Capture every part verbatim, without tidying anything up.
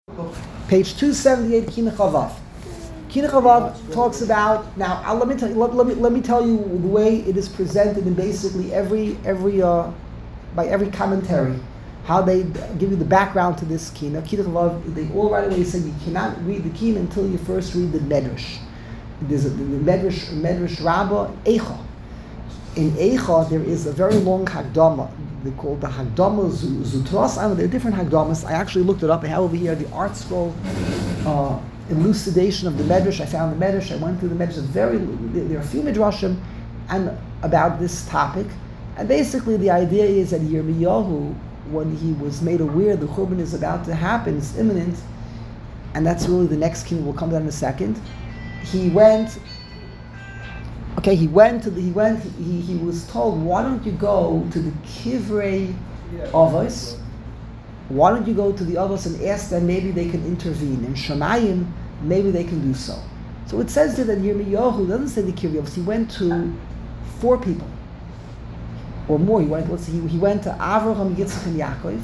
Page two seventy-eight, Kinach Avav. Kinach Avav talks about, now uh, let, me tell you, let, let, me, let me tell you the way it is presented in basically every, every uh, by every commentary, how they give you the background to this Kinach. Kinach Avav, they all right away say you cannot read the Kinach until you first read the Medrash. There's a, the Medrash, Medrash Rabbah, Eicha. In Eicha, there is a very long Hagdama. They call the Hagdama Zutras. I know there are different Hagdamas. I actually looked it up. I have over here the art scroll uh, elucidation of the Medrash. I found the Medrash. I went through the Medrash. Very, there are a few Midrashim and about this topic. And basically, the idea is that Yirmiyahu, when he was made aware the Churban is about to happen, is imminent, and that's really the next king. We'll come to that in a second. He went. Okay, he went to the, he went, he, he was told, why don't you go to the Kivrei Avos? Why don't you go to the Avos and ask them maybe they can intervene? In Shamayim, maybe they can do so. So it says there that Yirmiyahu doesn't say the Kivrei Avos, he went to four people. Or more, he went, let's see, he, he went to Avraham, Yitzchak, and Yaakov.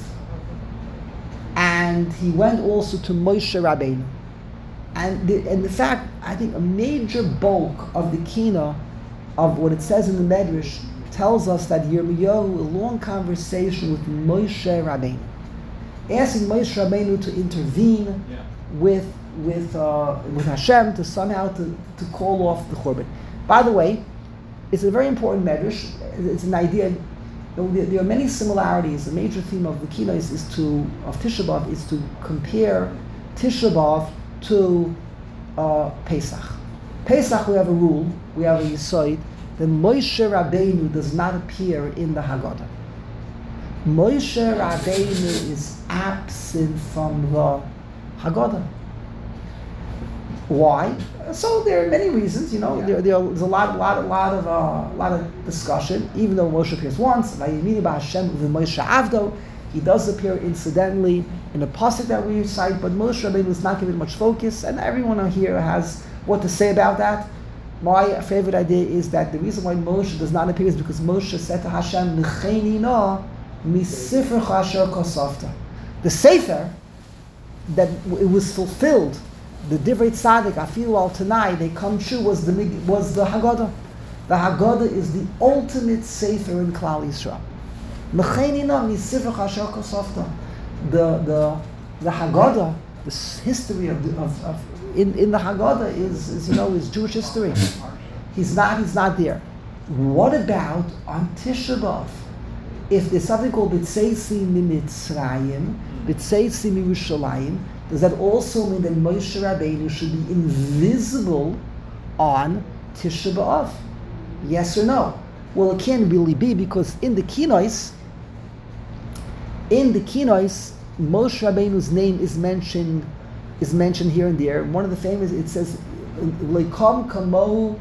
And he went also to Moshe Rabbeinu. And the, and the fact, I think a major bulk of the Kina, of what it says in the Medrash, tells us that Yirmiyahu, a long conversation with Moshe Rabbeinu, asking Moshe Rabbeinu to intervene yeah. with with uh, with Hashem to somehow to, to call off the Churban. By the way, it's a very important Medrash. It's an idea. There, there are many similarities. The major theme of the Kina is, is to of Tisha B'Av is to compare Tisha B'Av to uh, Pesach. Pesach, we have a rule, we have a Yisoid, that Moshe Rabbeinu does not appear in the Haggadah. Moshe Rabbeinu is absent from the Haggadah. Why? So there are many reasons, you know, yeah. there, there's a lot, lot, lot of, uh, lot of discussion, even though Moshe appears once, Vayimini b'Hashem v'Moshe Avdo, he does appear incidentally in a pasuk that we recite, but Moshe Rabbeinu is not given much focus, and everyone here has what to say about that. My favorite idea is that the reason why Moshe does not appear is because Moshe said to Hashem, "L'cheini na misifrecha asher kosafta." The sefer that it was fulfilled, the Divrei Tzaddik, Afilu al Tanai, they come true, was the was the Haggadah. The Haggadah is the ultimate sefer in Klal Yisrael. The the the Haggadah, the history of the, of, of in, in the Haggadah is, is you know is Jewish history. He's not he's not there. What about on Tisha B'Av? If there's something called B'tzeisi Mimitzrayim, B'tzeisi Mirushalayim, does that also mean that Moshe Rabbeinu should be invisible on Tisha B'Av? Yes or no? Well, it can't really be, because in the Kinos, in the Kinos, Moshe Rabbeinu's name is mentioned, is mentioned here and there. One of the famous, it says, "Leikom kamo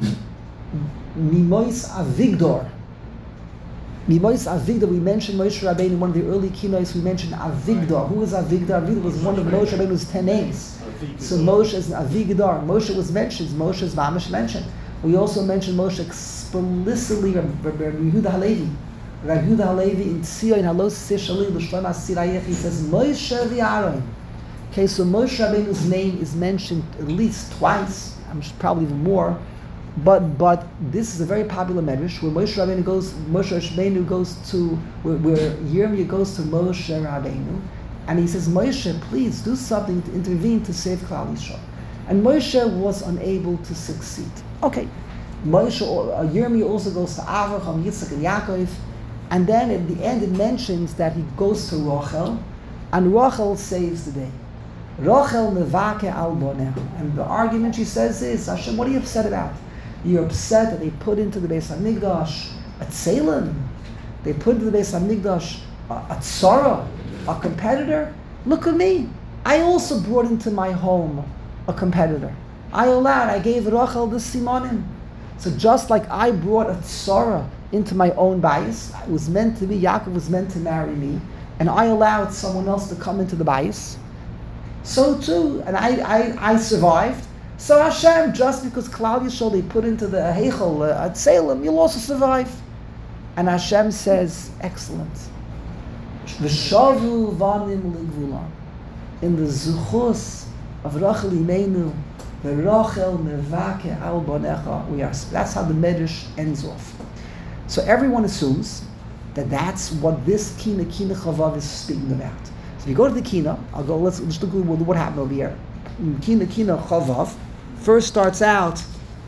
mimois Avigdor." Mimois Avigdor. We mentioned Moshe Rabbeinu in one of the early Kinos. We mentioned Avigdor. Who is Avigdor? Avigdor was one of Moshe Rabbeinu's ten names. So Moshe is Avigdor. Moshe was mentioned. Moshe is Mamish mentioned. We also mentioned Moshe explicitly, Rabbi Yehuda Halevi. Rabbi Yehuda Halevi in Tzion Halos Sishali L'Shlom Asirayech, he says Moshe v'Aaron. Okay, so Moshe Rabbeinu's name is mentioned at least twice, I'm sure probably even more. But but this is a very popular medrash where Moshe Rabbeinu goes, Moshe Rabbeinu goes to where, where Yirmiyah goes to Moshe Rabbeinu, and he says, Moshe, please do something to intervene to save Klal Yisrael. And Moshe was unable to succeed. Okay, Moshe, uh, Yirmiyah also goes to Avraham, Yitzchak, and Yaakov, and then at the end it mentions that he goes to Rachel, and Rachel saves the day. Rachel nevake al boneh, and the argument she says is, Hashem, what are you upset about? You're upset that they put into the Beis Hamikdash a tzelem, they put into the Beis Hamikdash a, a tzara, a competitor. Look at me, I also brought into my home a competitor. I allowed, I gave Rachel the simonim. So just like I brought a tzara into my own bias, it was meant to be, Yaakov was meant to marry me, and I allowed someone else to come into the bias, so too, and I, I, I survived. So Hashem, just because Klal Yisrael they put into the Heichel uh, at Salem, you'll also survive. And Hashem says, excellent. V'shavu vanim ligvulam. in the zuchus of Rachel Imenu, the Rachel Mevake Al Bonecha. We are. That's how the Medrash ends off. So everyone assumes that that's what this Kina Kina Chavav is speaking about. So if you go to the Kina, I'll go. Let's let's look at what happened over here. Kina Kina Chavav first starts out.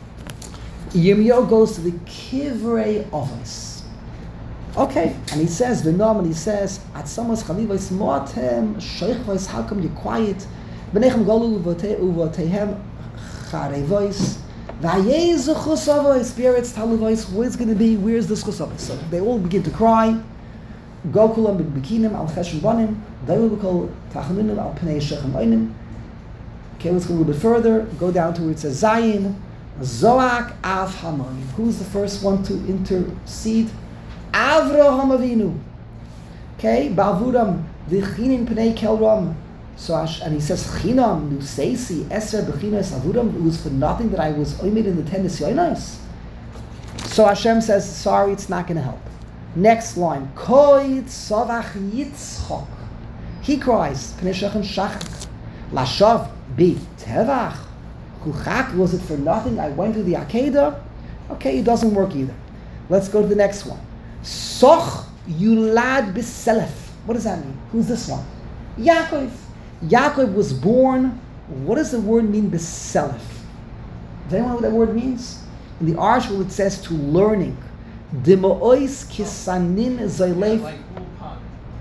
Yirmiyahu goes to the Kivrei Avos. Okay, and he says, V'nom, and he says, At Samas Chalivos Moatem Sheichvos, how come you're quiet? V'nechem Golu Uvotehem Charevois V'ayezu Chusavos, Spirits Taluvois, where's going to be, where's this Chusavos? So they all begin to cry. Gokulam B'Bikinim Al Cheshem Bonim, Dayu B'Kol Tachanunim Al Pnei Shechem Oinim. Okay, let's go a little bit further. Go down to where it says Zayin, Zoak Av Hamonim. Who's the first one to intercede? Avraham Avinu. Okay, Ba'avuram V'chinin Pnei Kelram. So, and he says, Chinam Nuseisi Eser B'chinas Avuram. It was for nothing that I was oimid in the ten Nisyonos. So Hashem says, sorry, it's not going to help. Next line, Koi Tzavach Yitzchok. He cries, Pnei Shechem Shachak. Lashav Bi Tevach. Kuchak, was it for nothing? I went to the Akedah. Okay, it doesn't work either. Let's go to the next one. Soch Yulad B'Selef. What does that mean? Who's this one? Yaakov. Yaakov was born. What does the word mean, B'Selef? Does anyone know what that word means? In the article it says to learning. Dimois Kisanin Zaylef. Like Ulpan.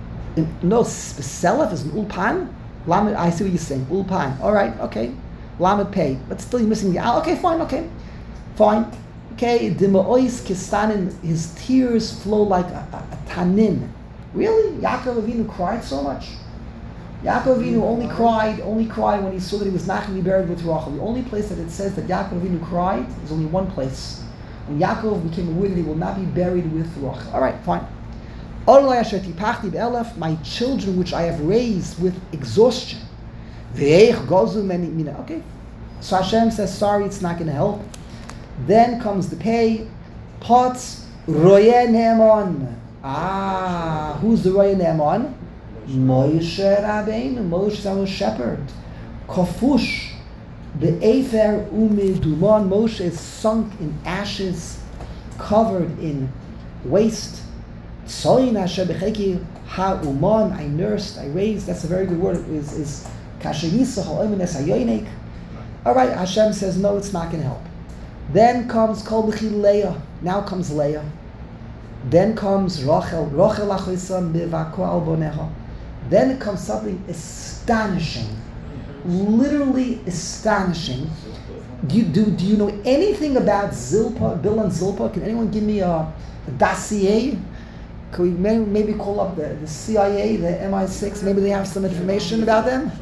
No, B'Selef is an Ulpan. Lamed, I see what you're saying. Ulpan. All right, okay. Lamed Pei. But still you're missing the Al. Okay, fine, okay. Fine. Okay, Dima'ois Kisanin, his tears flow like a, a, a tanin. Really? Yaakov Avinu cried so much? Yaakov Avinu only cried, only cried when he saw that he was not going to be buried with Rachel. The only place that it says that Yaakov Avinu cried is only one place. When Yaakov became aware that he will not be buried with Rachel. All right, fine. My children which I have raised with exhaustion. Okay, so Hashem says, sorry, it's not going to help. Then comes the pay. Pots Roye Ne'eman. Ah, who's the Roye Ne'eman? Moshe Rabbeinu. Moshe is our shepherd. Kofush Be'efer Umeduman. Moshe is sunk in ashes, covered in waste. Tzoyin Asher Becheki Ha'uman. I nursed, I raised. That's a very good word. Is is Kasher Yisach Ha'omenes Hayoinek. All right, Hashem says no, it's not going to help. Then comes Kol B'chi Leah. Now comes Leah. Then comes Rachel. Rachel Achoisa Mivako Al Bonecha. Then comes something astonishing, literally astonishing. Do you, do, do you know anything about Zilpah, Bill and Zilpah? Can anyone give me a, a dossier? Can we maybe, maybe call up the, the C I A, the M I six? Maybe they have some information about them?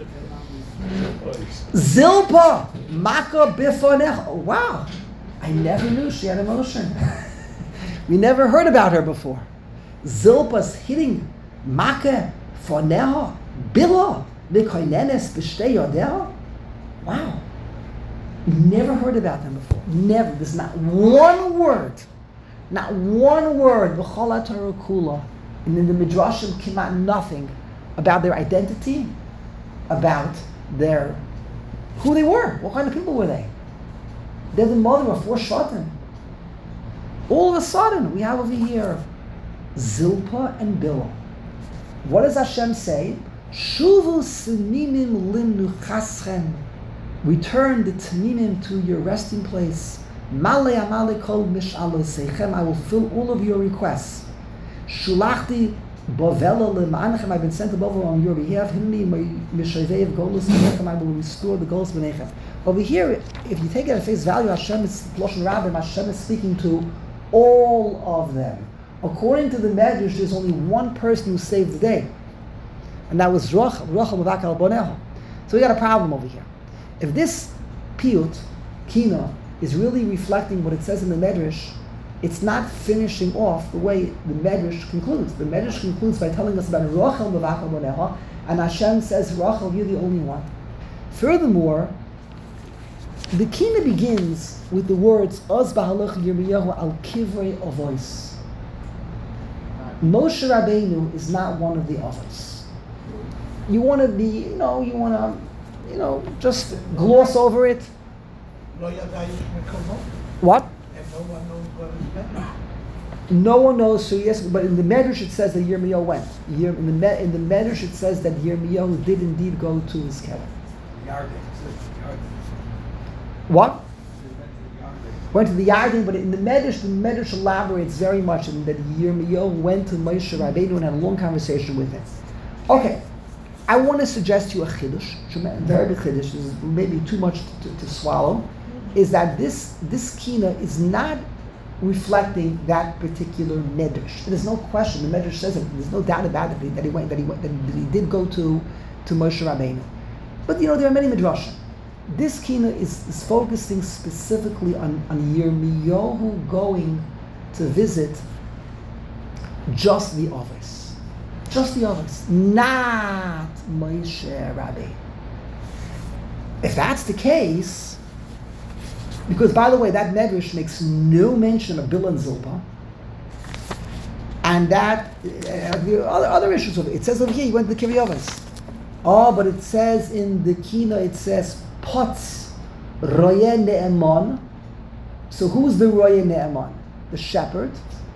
Zilpah, Maka Bifonecha. Oh, wow. I never knew she had emotion. We never heard about her before. Zilpah's hitting Maka Foneha Bila Mikoinenes B'shtei Yodeha. Wow. Never heard about them before. Never. There's not one word, not one word, B'chol HaTorah Kula, and in the Midrashim came out nothing about their identity, about their, who they were, what kind of people were they. They're the mother of four Shatim. All of a sudden, we have over here Zilpah and Bilah. What does Hashem say? Shuvu Sinimim Limnuchaschem. Return the Tanimim to your resting place. Male Amale Kol Mish'alosechem. I will fill all of your requests. Shulachti Bovela Lem'anechem. I've been sent to Bovel on your behalf. Himni Mishavev Golus Benechem. I will restore the Golus Benechem. Over here, if you take it at face value, Hashem is Loshen Rabbim. Hashem is speaking to all of them. According to the Medrash, there's only one person who saved the day, and that was Rachel Mevak Al Boneha. So we got a problem over here. If this piyut, Kina, is really reflecting what it says in the Medrash, it's not finishing off the way the Medrash concludes. The Medrash concludes by telling us about Rachel Mevak Al Boneha, and Hashem says, Rachel, you're the only one. Furthermore, the Kina begins with the words Oz B'halach Yirmiyahu Al Kivrei Avos. Moshe Rabbeinu is not one of the Avos. you want to be, you know, you want to, you know, just gloss over it. What? And no one knows what is better. No one knows. So yes, but in the Medrash it says that Yirmiyahu went. Yir, in the Me- in the Medrash it says that Yirmiyahu did indeed go to his kever. What? Went to the Yarden, but in the Medrash, the Medrash elaborates very much in that Yirmiyahu went to Moshe Rabbeinu and had a long conversation with him. Okay, I want to suggest to you a chiddush, very big chiddush. This is maybe too much to, to swallow. Is that this this kina is not reflecting that particular medrash. There's no question. The medrash says it. There's no doubt about it that he went. That he went. That he did go to to Moshe Rabbeinu. But you know there are many midrashim. This kina is, is focusing specifically on on Yirmiyahu going to visit just the others, just the others, not Moshe Rabbeinu. If that's the case. Because, by the way, that Medrash makes no mention of Bilah and Zilpah. And that, uh, the other, other issues of it. It says over here, he went to the Kiryavas. Oh, but it says in the Kina, it says, Potz Roye Ne'eman. So who's the Roye Ne'eman? The shepherd.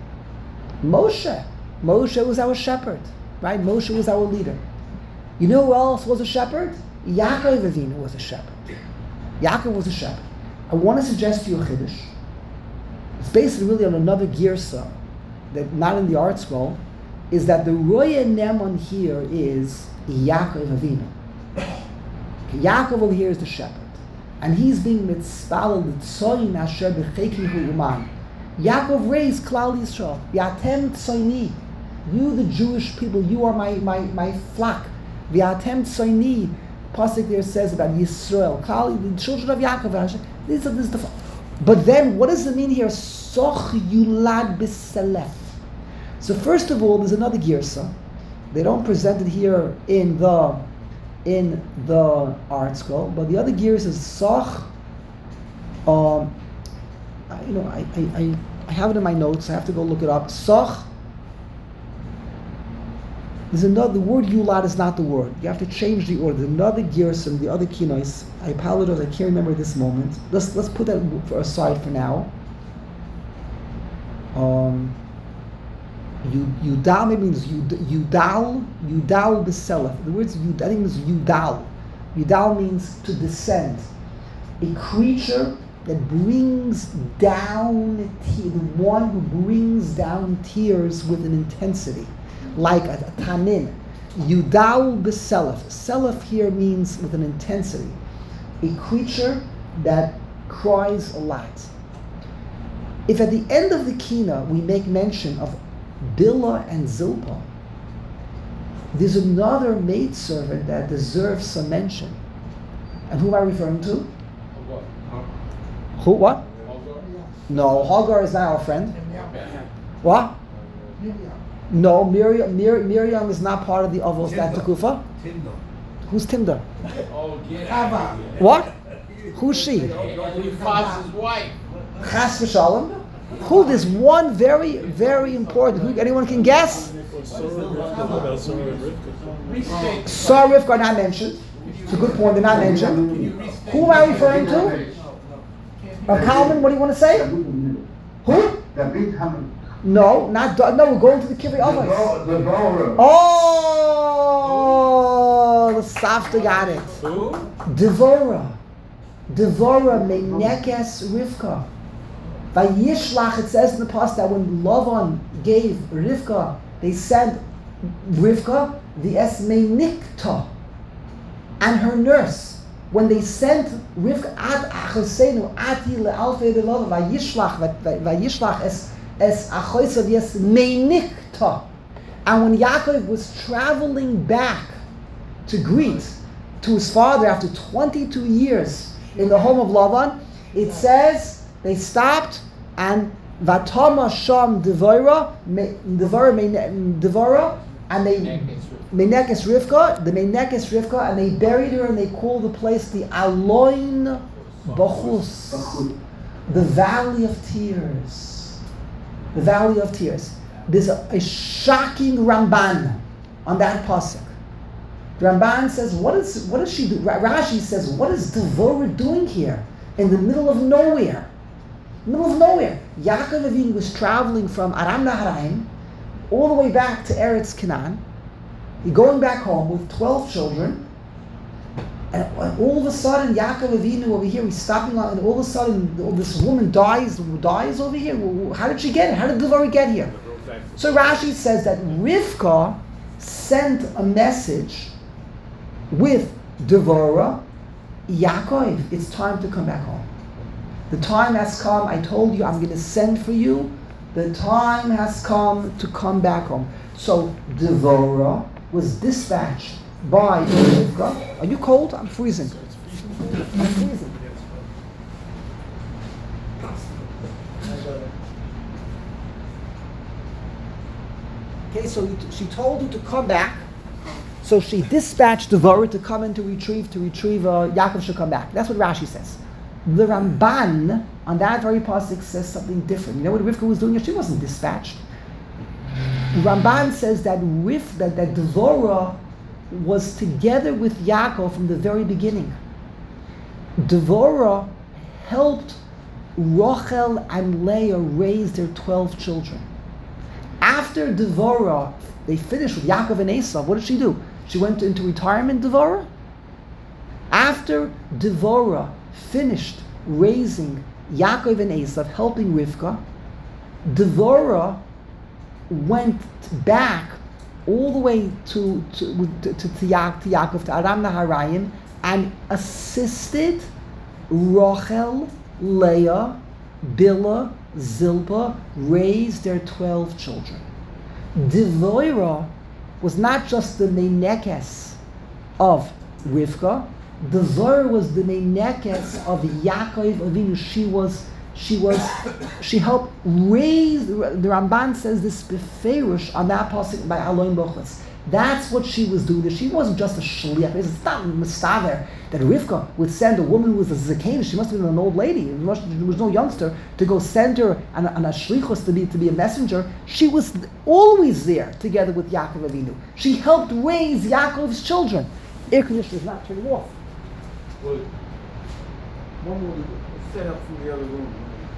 Moshe. Moshe was our shepherd, right? Moshe was our leader. You know who else was a shepherd? Yaakov Avinu was a shepherd. Yaakov was a shepherd. I want to suggest to you a chiddush. It's based really on another girsa, that not in the art scroll, is that the Roya Neman here is Yaakov Avinu. Okay, Yaakov over here is the shepherd. And he's being mitzpalel l'tzoyin asher b'chekihu uman. Yaakov raised Klal Yisrael. V'atem tzoyni. You, the Jewish people, you are my, my, my flock. V'atem tzoyni. Pasuk there says about Yisrael, Klal, the children of Yaakov. These are this the. But then, what does it mean here? Soch yulad b'selef. So first of all, there's another girsa. They don't present it here in the in the art scroll, but the other girsa is soch. Um, I, you know, I, I I I have it in my notes. I have to go look it up. Soch. There's another, the word yulad is not the word. You have to change the order. There's another girsa, the other kinois. I apologize, I can't remember this moment. Let's let's put that for aside for now. Um, Yudal maybe means Yudal, Yudal b'selef. The words Yud, I think it means Yudal. Yudal means to descend. A creature that brings down, te- the one who brings down tears with an intensity. Like a, a tanin. Yudal b'selef. Selef here means with an intensity. A creature that cries a lot. If at the end of the Kina we make mention of Bilah and Zilpah, there's another maidservant that deserves some mention. And who am I referring to? Who? What? No, Hagar is not our friend. What? No, Miriam, Mir, Miriam is not part of the Avos that Tekufa. Who's Timdar? Oh, get out. What? Who's she? Eliphaz's wife. Chas v'shalom. Who? There's one very, very important. Who? Anyone can guess? Sarah Rivka are not mentioned. It's a good point. They're not mentioned. Who am I referring to? Uh, Calvin, what do you want to say? Who? No, not no. We're going to the Kivrei Avos. Oh, the Safta got it. Who? Devorah, Devorah meinekes Rivka. Vayishlach. It says in the past that when Lavan gave Rivka, they sent Rivka the es meinikta and her nurse. When they sent Rivka at Achosenu ati lealfei delava vayishlach vayishlach es. As Achoisav yes meinikta, and when Yaakov was traveling back to greet to his father after twenty-two years in the home of Lavan, it says they stopped and Vatama Sham Devora Devora Devora and they Meinekes Rivka, the Meinekes Rivka, and they buried her and they called the place the Aloin Bachus, the Valley of Tears. The Valley of Tears. There's a, a shocking Ramban on that pasuk. The Ramban says, what is what is she do? Rashi says, what is Devorah doing here in the middle of nowhere? Middle of nowhere. Yaakov Avinu was traveling from Aram Naharaim all the way back to Eretz Canaan. He's going back home with twelve children, and all of a sudden, Yaakov Avinu over here, he's stopping on, and all of a sudden, this woman dies, dies over here. How did she get it? How did Devorah get here? So Rashi says that Rivka sent a message with Devorah, Yaakov, it's time to come back home. The time has come. I told you I'm going to send for you. The time has come to come back home. So Devorah was dispatched by Rivka. Are you cold? I'm freezing. I'm freezing. Okay, so he, she told him to come back. So she dispatched Devorah to come in to retrieve, to retrieve, uh, Yaakov should come back. That's what Rashi says. The Ramban, on that very pasuk, says something different. You know what Rivka was doing? She wasn't dispatched. The Ramban says that Rif, that, that Devorah was together with Yaakov from the very beginning. Devorah helped Rachel and Leah raise their twelve children. After Devorah, they finished with Yaakov and Esav. What did she do? She went into retirement, Devorah? After Devorah finished raising Yaakov and Esav, helping Rivka, Devorah went back all the way to to to, to, to, Ya- to Yaakov, to Aram Naharayim, and assisted Rachel, Leah, Bilhah, Zilpah raise their twelve children. Devorah was not just the meinekes of Rivka. Devorah was the meinekes of Yaakov Avinu. She was, she was, she helped raise. The Ramban says this beferish on that pasuk by Aloin Bochus. That's what she was doing. She wasn't just a shliach. It's not mistaver that Rivka would send a woman who was a zakena. She must have been an old lady. There was no youngster to go send her on a, on a shlichus to be to be a messenger. She was always there together with Yaakov Avinu. She helped raise Yaakov's children. Air conditioner is not turning off. Well, One more set up from the other room.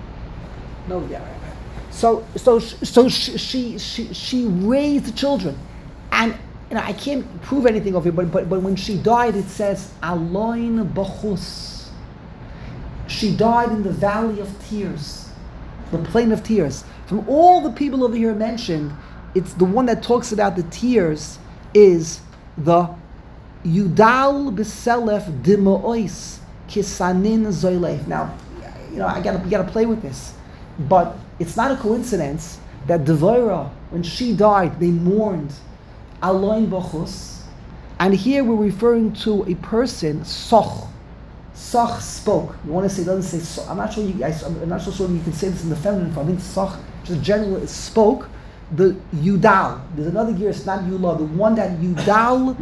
No, yeah. Right, right. So, so, so she, she, she, she raised the children, and you know, I can't prove anything of it, but, but, but when she died, it says Aloin Bachus. She died in the valley of tears, the plain of tears. From all the people over here mentioned, it's the one that talks about the tears is the Yudal B'Selef Dimois Kisanin Zoylef. Now, you know, I gotta, you gotta play with this, but it's not a coincidence that Devorah, when she died, they mourned Aloin Bachus, and here we're referring to a person, Soch. Soch spoke. You want to say, it doesn't say Soch. I'm not sure. You, I, I'm not so sure you can say this in the feminine form. I mean, Soch, just generally spoke. The Yudal. There's another gear. It's not Yula. The one that Yudal.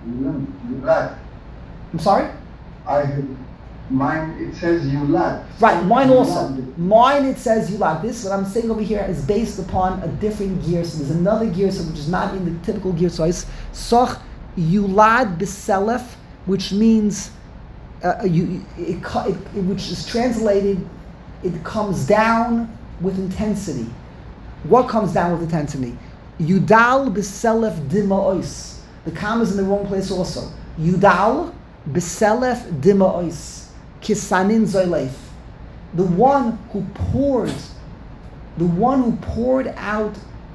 Yulad. I'm sorry. I mine. It says Yulad. Right. Mine also. Yulad. Mine. It says Yulad. This what I'm saying over here is based upon a different gear. So there's another gear, so which is not in the typical gear. So it's Soch Yulad B'Selef, which means uh, you, it, it, it, which is translated, it comes down with intensity. What comes down with intensity? Yudal B'Selef Dima'os. The comma is in the wrong place also. Yudal B'Selef Dima'os. Kisanin Zoylef. The one who poured, the one who poured out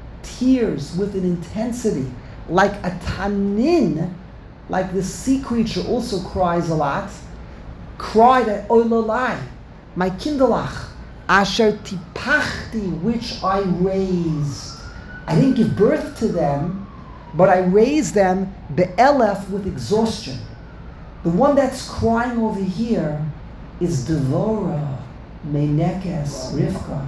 tears with an intensity, like a tanin, like the sea creature also cries a lot, cried at Oilalai, my kindalach. Asher tipachti, which I raised. I didn't give birth to them, but I raised them be'elef, with exhaustion. The one that's crying over here is Devorah, Meinekes, Rivka.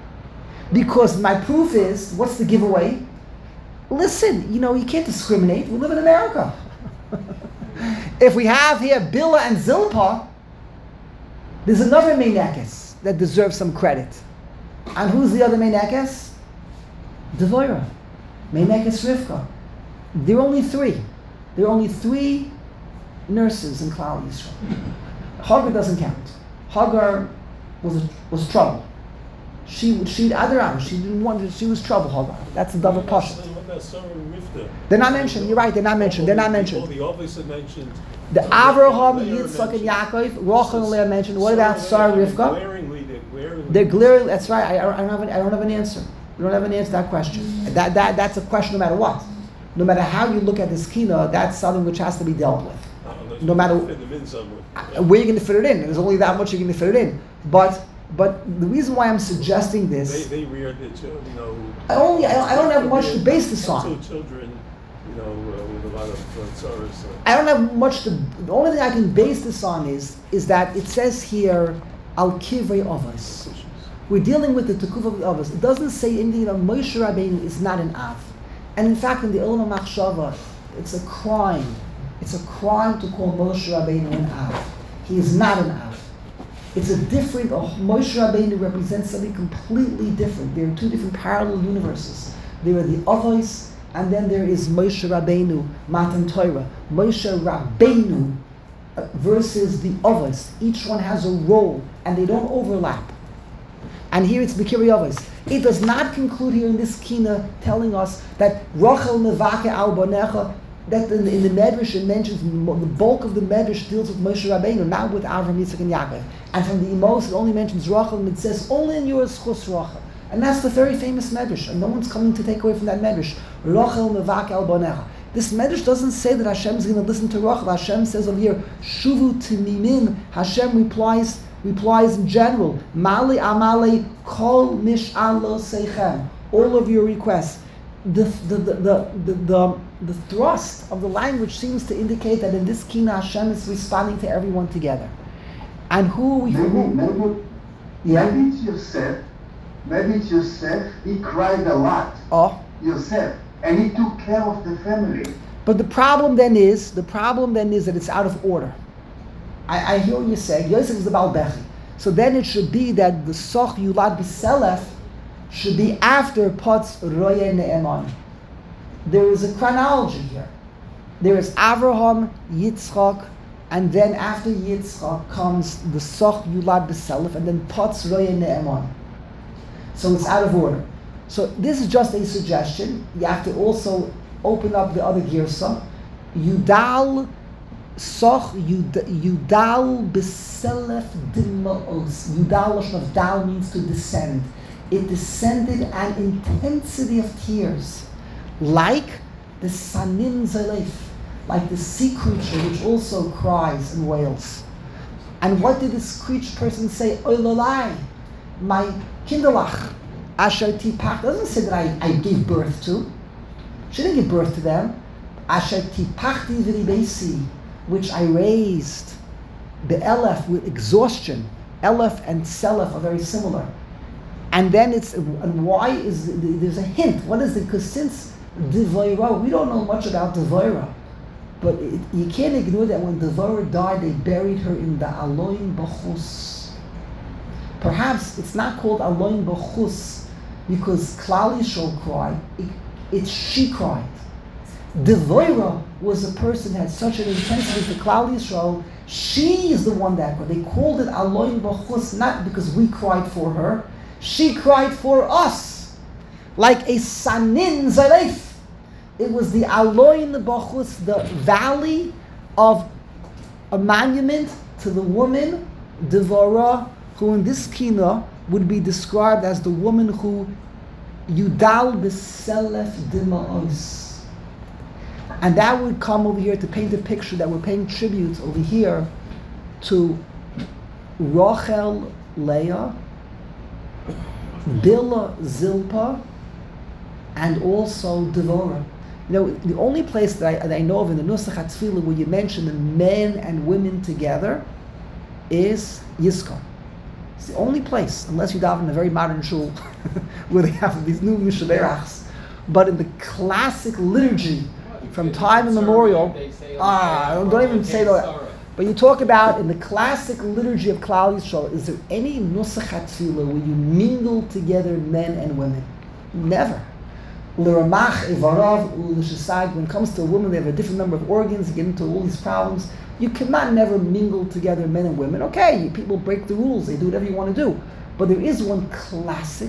Because my proof is, what's the giveaway? Listen, you know, you can't discriminate. We live in America. If we have here Bilhah and Zilpah, there's another Meinekes that deserves some credit. And who's the other Meinekes? Devorah. Meinekes Rivka. There are only three. There are only three nurses in Klal Yisrael. Hagar doesn't count. Hagar was a, was trouble. She she Adaram. She didn't want. To, she was trouble. Hagar. That's the double pasha. They're not mentioned. You're right. They're not mentioned. They're not mentioned. All the others are mentioned. The Avraham, Yitzchak, and Yaakov, Rachel and Leah mentioned. What about Sarah, Rivka? Glaringly, they're glaringly. They're glaring. That's right. I, I don't have. An, I don't have an answer. We don't have an answer to that question. That that that's a question no matter what. No matter how you look at this kina, that's something which has to be dealt with. No matter where you're going to fit it in. There's only that much you're going to fit it in. But but the reason why I'm suggesting this, they, they reared their children, you know. I only I don't, I don't have much to base this on. Two children, you know, uh, with a lot of uh, sorrows. Uh. I don't have much to. The only thing I can base this on is is that it says here, al kivrei avos. We're dealing with the tekuf of the avos. It doesn't say anything about Moshe Rabbeinu is not an av, and in fact in the Ilma Machshava, it's a crime. It's a crime to call Moshe Rabbeinu an av. He is not an av. It's a different. Oh, Moshe Rabbeinu represents something completely different. There are two different parallel universes. There are the avos, and then there is Moshe Rabbeinu, Matan Torah. Moshe Rabbeinu uh, versus the avos. Each one has a role, and they don't overlap. And here it's B'kirei avos. It does not conclude here in this kina telling us that Rachel Mevake al Bonecha. That in, in the Medrash it mentions the bulk of the Medrash deals with Moshe Rabbeinu, not with Avram, Yitzchak, and Yaakov. And from the Emos it only mentions Rachel, and it says only in yours chus Rachel. And that's the very famous Medrash, and no one's coming to take away from that Medrash. Rachel mevak el bonecha. This Medrash doesn't say that Hashem is going to listen to Rachel. Hashem says over here, Shuvu timimin. Hashem replies replies in general, Mali amale kol mish'al lo seichem. All of your requests. The the the the the, the The thrust of the language seems to indicate that in this kina Hashem is responding to everyone together. And who we maybe, who, maybe, yeah. maybe it's Yosef, maybe it's Yosef, he cried a lot. Oh. Yosef. And he took care of the family. But the problem then is, the problem then is that it's out of order. I, I hear what you're saying. Yosef is the Baal Bechi. So then it should be that the Soch Yulad B'Selef should be after Potz Roye Ne'eman. There is a chronology here. There is Avraham, Yitzchak, and then after Yitzchak comes the Soch Yulad B'Selef, and then Potz Roye Ne'eman. So it's out of order. So this is just a suggestion. You have to also open up the other girsa. Yudal Soch Yudal B'Selef Dima'os. Yudal Lashon of Dal means to descend. It descended an intensity of tears. Like the Sanin Zalef, like the sea creature which also cries and wails. And what did this creature person say? Oilalai, my kinderlach, asher tipach. Doesn't say that I, I gave birth to. She didn't give birth to them. Asher tipachti v'ribesi, which I raised. The elef with exhaustion. Elef and selef are very similar. And then it's, and why is, there's a hint. What is it? Because since Devorah, we don't know much about Devorah, but it, you can't ignore that when Devorah died, they buried her in the Aloin Bachus. Perhaps it's not called Aloin Bachus because Klal Yisrael cried, it, it's she cried. Devorah was a person that had such an intensity to Klal Yisrael, she is the one that cried. They called it Aloin Bachus not because we cried for her, she cried for us, like a Sanin Zaref. It was the Aloin Bachus, the valley of a monument to the woman, Devorah, who in this kina would be described as the woman who Yudal B'Selef Dima'os. And that would come over here to paint a picture that we're paying tribute over here to Rachel, Leah, Bilhah, Zilpah, and also Devorah. You know, the only place that I, that I know of in the Nusach HaTfilah where you mention the men and women together is Yizkor. It's the only place, unless you daven in a very modern shul where they have these new Mishaberachs. But in the classic liturgy from time immemorial, ah, don't even say that. But you talk about in the classic liturgy of Klal Yisrael, is there any Nusach HaTfilah where you mingle together men and women? Never. L'ramach ivarav u'l'shasag. When it comes to a woman, they have a different number of organs. You get into all these problems. You cannot never mingle together, men and women. Okay, you, people break the rules. They do whatever you want to do. But there is one classic.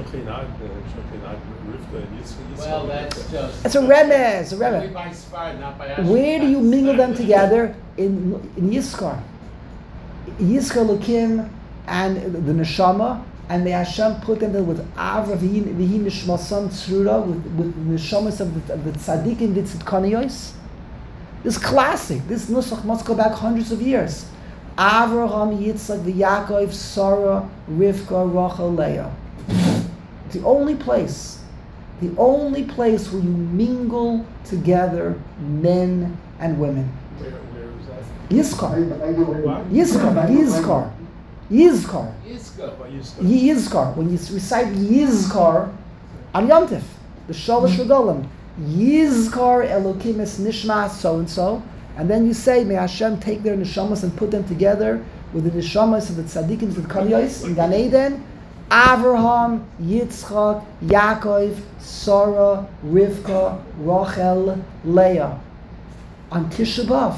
Well, that's just. It's a remez, a Only remez. by Sfard, not by Ashkenaz. Where do you mingle them together? In in Yizkar. Yizkar Lakim and the Neshama, and the Hashem put them there with Avra V'hi Nishmasam Tzrura, with, with the Neshamas of the, of the Tzadikim V'Tzidkaniyos. This is classic. This Nusach must go back hundreds of years. Avraham, Yitzchak, V'Yakov, Sarah, Rivka, Rachel, Leah. The only place, the only place where you mingle together men and women. Where, where is that? Yizkar. Yizkar. Yizkar. Yizkar. Yizkar. Yizkar. When you recite Yizkar on Yom Tif, the Shalosh Regalim, Yizkar Elokim es Nishma so and so, and then you say, may Hashem take their neshamas and put them together with the neshamas of the tzaddikim with Kaniyos in Gan Eden. Avraham, Yitzchak, Yaakov, Sarah, Rivka, Rachel, Leah. On Tisha B'Av,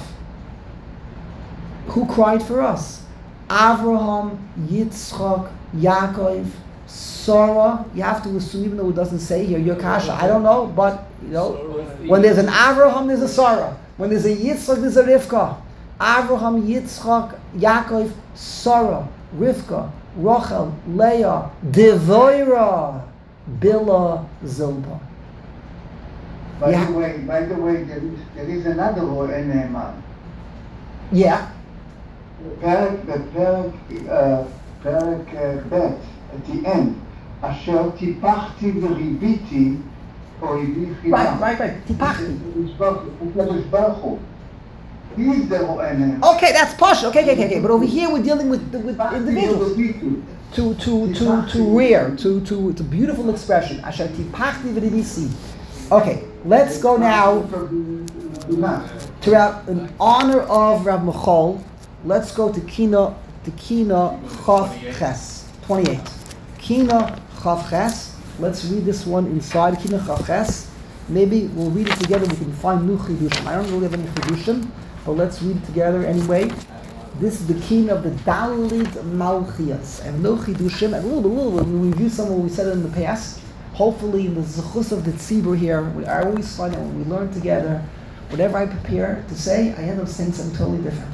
who cried for us? Avraham, Yitzchak, Yaakov, Sarah. You have to assume, even though it doesn't say here, your kasha. I don't know, but you know, when there's an Avraham, there's a Sarah. When there's a Yitzchak, there's a Rivka. Avraham, Yitzchak, Yaakov, Sarah, Rivka, Rachel, Leah, Devoira, Bila, Zilpa. By Yeah. the way, by the way, there is, there is another ro'eh nehman. Yeah. פרק, בפרק, uh, פרק uh, ב', at the end, אשר טיפחתי וריביתי, אויבי חינם. Right, right, right. Tipachti. הקדוש ברוך הוא. He is the ro'eh nehman. Okay, that's posh. Okay, okay, okay, okay. But over here, we're dealing with with individuals. To to to to rear. To to it's a beautiful expression. Asher tipachti v'ribisi. Okay, let's go now to our, in honor of Rav Michal. Let's go to Kina to Kina Chav Ches twenty-eight. Kina Chav Ches. Let's read this one inside Kina Chav Ches. Maybe we'll read it together. We can find new chidushim. I don't really have any chidushim, but let's read it together anyway. This is the Kina of the Dalid Malchias. I have no chidushim. A little bit, a little bit. We review some of what we said in the past. Hopefully, in the zechus of the tzibur here, we, I always find that when we learn together, whatever I prepare to say, I end up saying something totally different.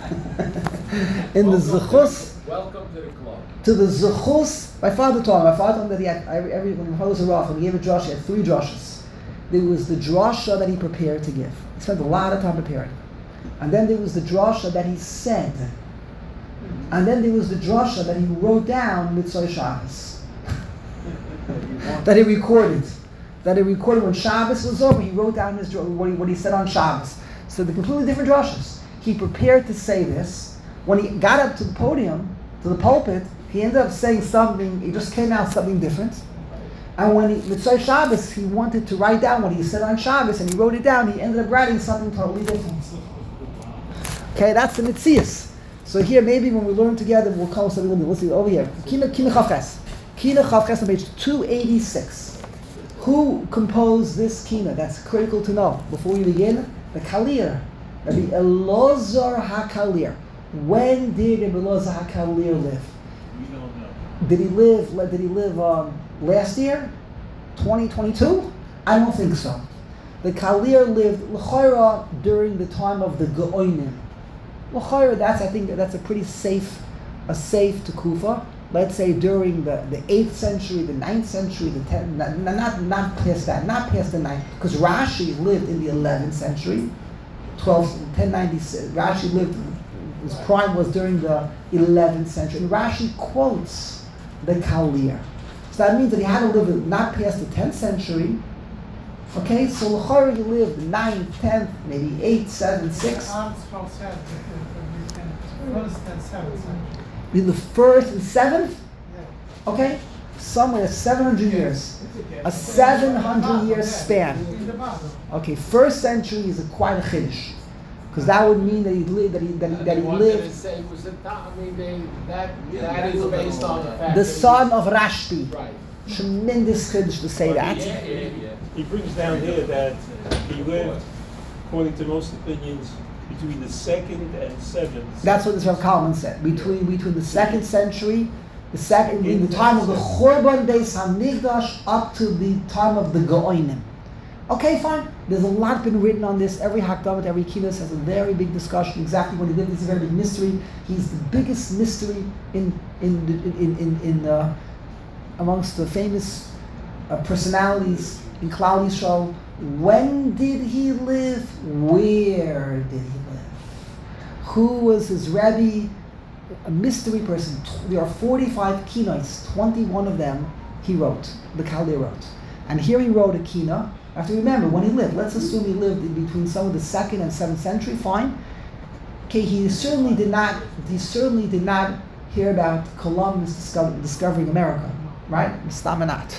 in the zechus, Welcome to the club. to the zechus, my father taught me. My father taught me that he had every, every when my father was a rav, when he gave a drasha, he had three drashas. There was the drasha that he prepared to give. He spent a lot of time preparing, and then there was the drasha that he said, and then there was the drasha that he wrote down mitzvah Shabbos. that he recorded. That he recorded when Shabbos was over, he wrote down his what he, what he said on Shabbos. So the completely different drashas. He prepared to say this. When he got up to the podium, to the pulpit, he ended up saying something, it just came out something different. And when he, Mitzvah Shabbos, he wanted to write down what he said on Shabbos, and he wrote it down, he ended up writing something totally different. Okay, that's the Mitzias. So here, maybe when we learn together, we'll come to something. Let's see, over here. Kina Kina Chavches. Kina Chavches on page two eighty-six. Who composed this Kina? That's critical to know. Before we begin, the Kalir. Rabbi Elazar HaKalir. When did Rabbi Elazar HaKalir live? We don't know. Did he live, did he live um, last year? twenty twenty-two? I don't think so. The Kalir lived l'chayra during the time of the Geonim. L'chayra, that's I think that's a pretty safe, a safe to Kufa. Let's say during the, the eighth century, the ninth century, the tenth, not, not not past that, not past the ninth, because Rashi lived in the eleventh century, twelve, ten ninety-six. Rashi lived, his prime was during the eleventh century. And Rashi quotes the Kalir. So that means that he had to live not past the tenth century. Okay, so l'chayra he lived the ninth, tenth, maybe eighth, seventh, sixth. In the first and seventh, okay, somewhere seven hundred years, a seven hundred year span. Okay, first century is a quite a chiddush, because that would mean that he lived that he that he, that he lived. Say it was a time, I mean, they, that that is based on the fact The that son of Rashbi. Right. Tremendous chiddush to say that. Yeah, yeah, yeah. he brings down here that he lived, according to most opinions, between the second and seventh. That's what the Rav Kalman said. Between between the second century, the second in the time of the Churban Beis Hamikdash up to the time of the Gaonim. Okay, fine. There's a lot been written on this. Every Hakdamat, every Kinos has a very big discussion exactly when he lived. It's a very big mystery. He's the biggest mystery in in in in, in uh, amongst the famous uh, personalities in Klal Yisrael. When did he live? Where did he live? Who was his Rebbe? A mystery person. There are forty-five Kinos. twenty-one of them he wrote. The Kaldei wrote, and here he wrote a Kina. I have to remember when he lived. Let's assume he lived in between some of the second and seventh century. Fine. Okay, he certainly did not. He certainly did not hear about Columbus discover, discovering America, right? Stamanat.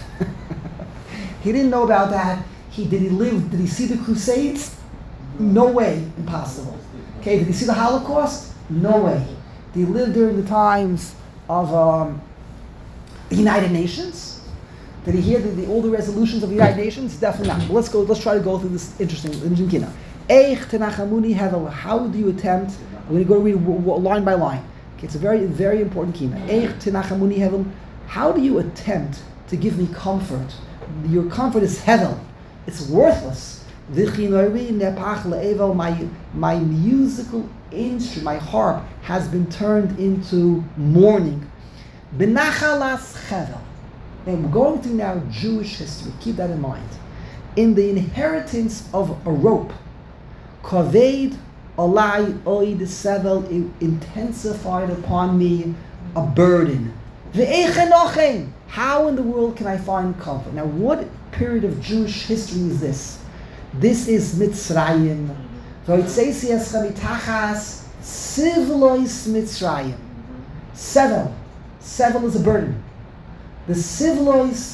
He didn't know about that. He did he live? Did he see the Crusades? No way. Impossible. Okay. Did he see the Holocaust? No way. Did he live during the times of um, the United Nations? Did he hear the, the, all the resolutions of the United Nations? Definitely not. But let's go. Let's try to go through this interesting, interesting kina. Eich tenachamuni hevel. How do you attempt? I'm going to go read w- w- line by line. Okay, it's a very, very important kina. Eich tenachamuni hevel. How do you attempt to give me comfort? Your comfort is hevel. It's worthless. V'chinori nepach le'evel. My my musical instrument, my harp, has been turned into mourning. Benachalas hevel. And we're going through now Jewish history. Keep that in mind. In the inheritance of a rope, kaved olai oid sevel, intensified upon me a burden. Ve'echenochem. How in the world can I find comfort? Now, what period of Jewish history is this? This is Mitzrayim. V'oitzeisi mitachas sivlois Mitzrayim. Sevel. Sevel is a burden. The sivlois,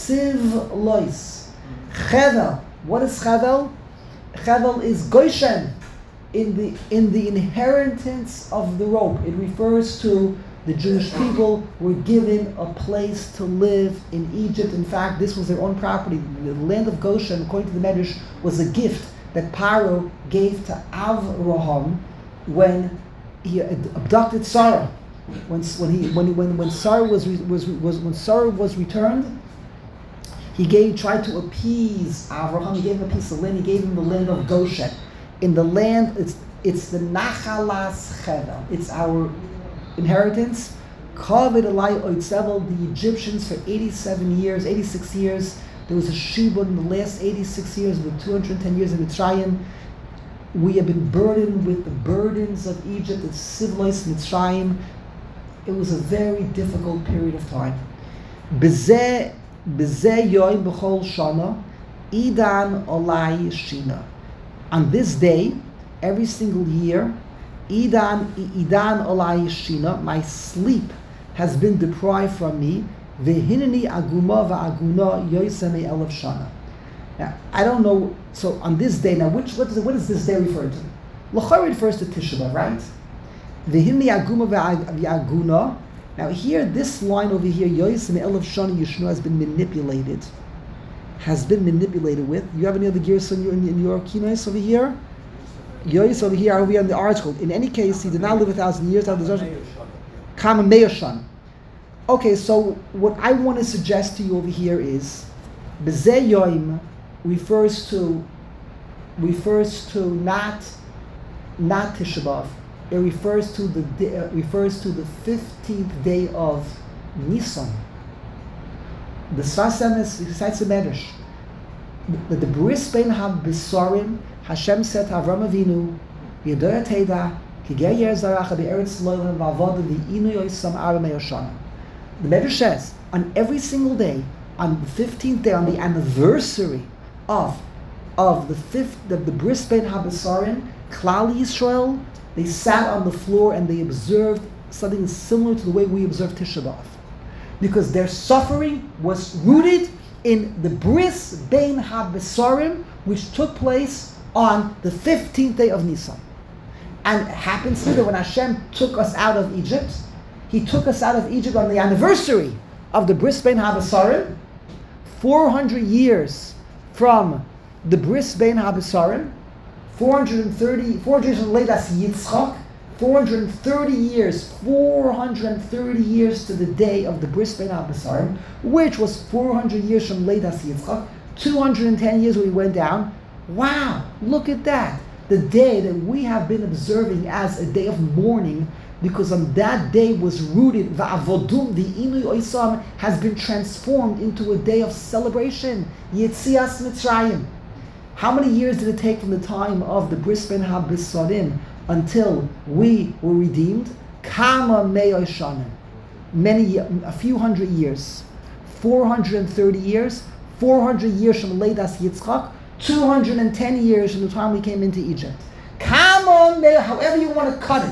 sivlois. Chevel. What is chevel? Chevel is Goshen. In the in the inheritance of the rope. It refers to the Jewish people were given a place to live in Egypt. In fact, this was their own property. The land of Goshen, according to the Medrash, was a gift that Paro gave to Avraham when he abducted Sarah. When when he when when when Sarah was was was when Sarah was returned, he gave tried to appease Avraham. He gave him a piece of land. He gave him the land of Goshen. In the land, it's it's the Nachalas Chevel. It's our inheritance. Kaved Alai Oitzevel. The Egyptians for eighty-seven years, eighty-six years. There was a shibud in the last eighty-six years, with two hundred ten years in Mitzrayim. We have been burdened with the burdens of Egypt, the civilized Mitzrayim. It was a very difficult period of time. Bezeh bezeh yoim b'chol shana, idan olai shina. On this day, every single year, idan idan olai shina, my sleep has been deprived from me. Vehineni aguma va'aguna yoiseme elav shana. Now, I don't know. So on this day, now which what is what is this day referring to? L'chor refers to Tisha B'av, right? V'himni aguma v'aguna. Now here, this line over here, Yois and Elav Shana Yishnu, has been manipulated. Has been manipulated with. You have any other gears in your in, in your kinos over here? Yois over here, over here on the article. In any case, he did not live a thousand years. Kama Meoshan. Okay, so what I want to suggest to you over here is Bezeh Yoim refers to refers to not not Tisha B'av. It refers to the day, uh, refers to the fifteenth day of Nisan. The Sasem is recites the Medrash. The, the Bris Ben HaBesarim, Hashem said to Avram Avinu, Yedoya Teda, Kigei Yer Zaracha Be'eretz Loilam V'avodim V'inu Yoisam Aram Yoshana. The Medrash says, on every single day, on the fifteenth day, on the anniversary of of the fifth of the Bris Ben HaBesarim, Klal Yisrael, they sat on the floor and they observed something similar to the way we observe Tisha B'av, because their suffering was rooted in the Bris Ben HaBesarim, which took place on the fifteenth day of Nisan. And it happens to be that when Hashem took us out of Egypt, He took us out of Egypt on the anniversary of the Bris Ben HaBesarim, four hundred years from the Bris Bein HaBesarim, four hundred thirty, four hundred years from Leidas Yitzchak, four hundred thirty years, four hundred thirty years to the day of the Bris Bein HaBesarim, which was four hundred years from Leidas Yitzchak, two hundred ten years when he went down. Wow, look at that. The day that we have been observing as a day of mourning, because on that day was rooted, Va'avodum, the Inui Oisam, has been transformed into a day of celebration. Yetzias Mitzrayim. How many years did it take from the time of the Bris Bein HaBesarim until we were redeemed? Kama Me'oy Shanim. Many, a few hundred years. four hundred thirty years. four hundred years from Leidas Yitzchak. two hundred ten years from the time we came into Egypt. Kama Me'oy, however you want to cut it.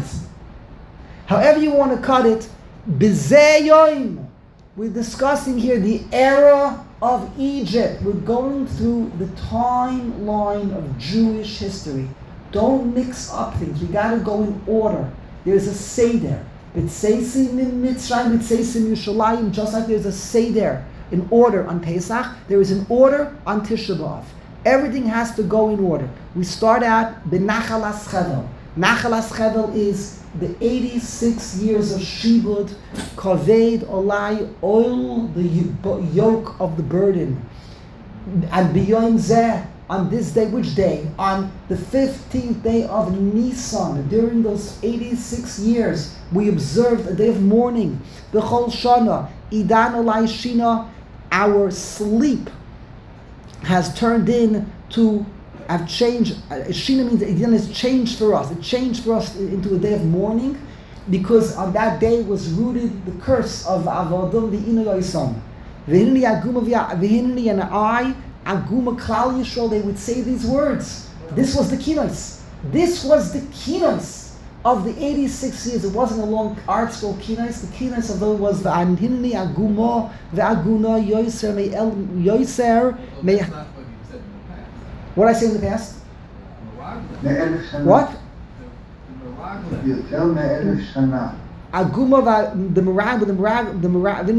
However you want to cut it, B'zeh Yoim. We're discussing here the era of Egypt. We're going through the timeline of Jewish history. Don't mix up things. We got to go in order. There's a Seder. B'tzeisim in Mitzrayim, B'tzeisim in Yerushalayim, just like there's a Seder in order on Pesach, there is an order on Tisha B'Av. Everything has to go in order. We start out B'Nachalas Chevel. Nachalas Chevel is the eighty-six years of Shibud, Kaved Olai, oil the yoke of the burden. And beyond Zeh, on this day, which day? On the fifteenth day of Nisan, during those eighty-six years, we observed a day of mourning. The Chol Shana, Idan Olai Shina, our sleep has turned in to have changed. Shina means it has changed for us. It changed for us into a day of mourning, because on that day was rooted the curse of Avodim the Inu Yisam. V'hinni Aguma v'hinni and I Aguma Klal Yisrael. They would say these words. This was the kinos. This was the kinos of the eighty-six years. It wasn't a long art school kinos. The kinos of those was v'hinni Aguma v'Aguna Yoser me El Yoser me. What did I say in the past? What? יותר מאלף שנה. Aguma va the Mirag, the Mirag, the Mirag.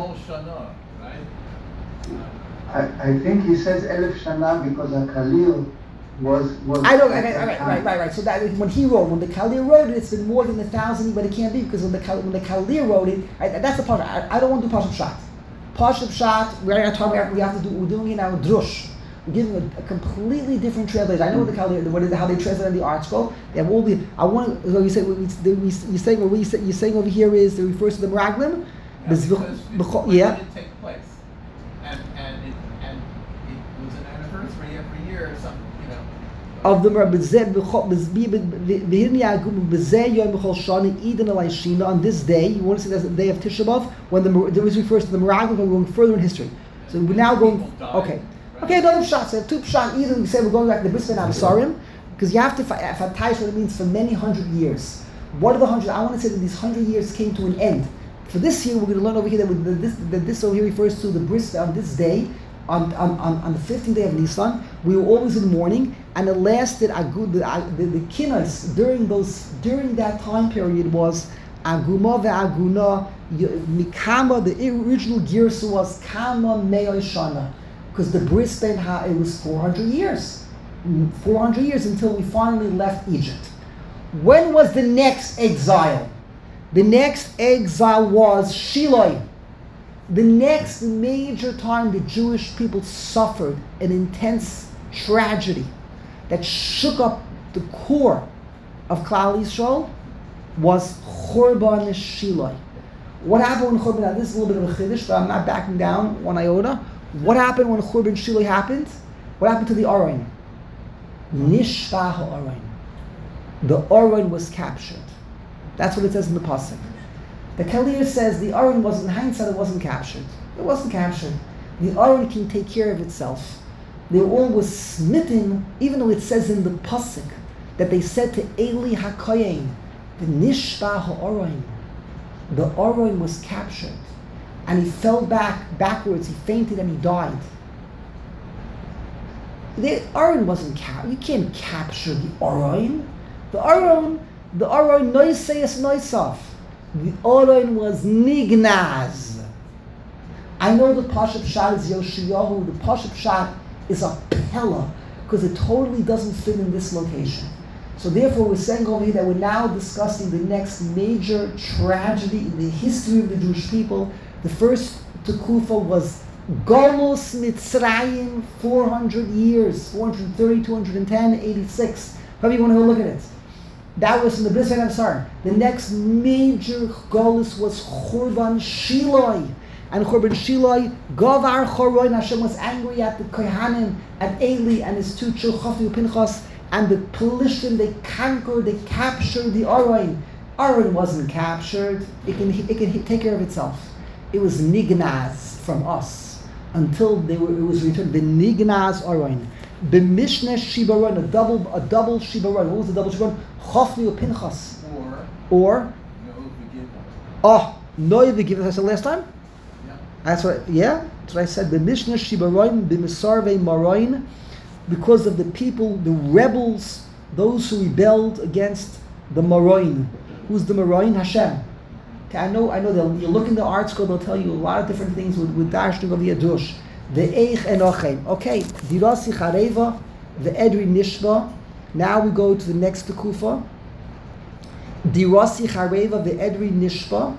I, I think he says elef shana because a Khalil was was. I don't. Okay, all right, right, right, right. So that when he wrote, when the Khalil wrote it, it's been more than a thousand, but it can't be because when the when the Khalil wrote it, right, that's the part. I, I don't want to do Pashup Shat. Pashup Shat. We're going to talk about. We have to do. We're doing it now. Drush. We're giving a, a completely different translation. I know what the Khalil, what is how they translate in the art scroll. They have all the. I want. So you say what we, we, you saying what we say, you're saying over here is it refers to the Meraglim. Yeah, because when yeah. did it take place? And and it and it was an anniversary every year or something, you know. Of the on this day, you want to say that's the day of Tisha B'Av, when the there was refers to the Meraglim, we're going further in history. So we're now going. Okay. Okay, another shot. So two shot. Either we say we're going back to the Bris Bein HaBesarim, because you have to fataish what it means for many hundred years. What are the hundred? I want to say that these hundred years came to an end. For this year, we're going to learn over here that, that, this, that this over here refers to the Bris on this day, on on, on, on the fifteenth day of Nisan. We were always in mourning, and it lasted. Agu, the the, the kinos during those during that time period was aguma ve'aguna mikama. The original girsa was kama me'oy shana. Because the Bris Bein Ha, it was four hundred years. four hundred years until we finally left Egypt. When was the next exile? The next exile was Shiloh. The next major time the Jewish people suffered an intense tragedy that shook up the core of Klal Yisrael was Churban Shiloh. What happened when Churban? Now this is a little bit of a chiddush, but I'm not backing down one iota. What happened when Churban Shiloh happened? What happened to the Aron? Nishbah ha'Aron. The Aron was captured. That's what it says in the pasuk. The Kalir says the Aron wasn't, in hindsight, it wasn't captured. It wasn't captured. The Aron can take care of itself. They all was smitten, even though it says in the pasuk that they said to Eli HaKoyen, the Nishbah ha'Aron. The Aron was captured. And he fell back, backwards, he fainted and he died. The Aron wasn't captured. You can't capture the Aron. The Aron, the Aron, noiseis noisav. The Aron was nignaz. I know the Pashup Shat is Yoshiyahu. The Pashup Shat is a pella, because it totally doesn't fit in this location. So therefore we're saying over here that we're now discussing the next major tragedy in the history of the Jewish people. The first Tekufa was Golus Mitzrayim, four hundred years, four hundred thirty, two hundred ten, eighty-six. However you want to look at it. That was in the Bris I'm sorry. The next major Golus was Churban Shiloi. And Churban Shiloi, Govar Choroin, Hashem was angry at the Kohanim, at Eli and his two children, Chofni and Pinchas, and the Pelishtim, they conquered, they captured the Aroin. Aroin wasn't captured, it can, it can take care of itself. It was Nignaz from us until they were, it was returned. The Nignaz Aroin. The Mishneh Shibaron, a double, a double Shibaron. What was the double Shibaron? Chofni and Pinchas. Or, Or, no, forgive them. oh, no, the give I said last time? Yeah. That's what, yeah, that's what I said. The Mishneh Shibaron, the Misarve Maroin, because of the people, the rebels, those who rebelled against the Maroin. Who's the Maroin? Hashem. Okay, I know, I know. They'll, you look in the art school, they'll tell you a lot of different things with with Darshning of Yadush. The Eich Enochem. Okay, Dirasi Chareva, the Edri Nishva. Now we go to the next Tekufa. Dirasi Chareva, the Edri Nishva.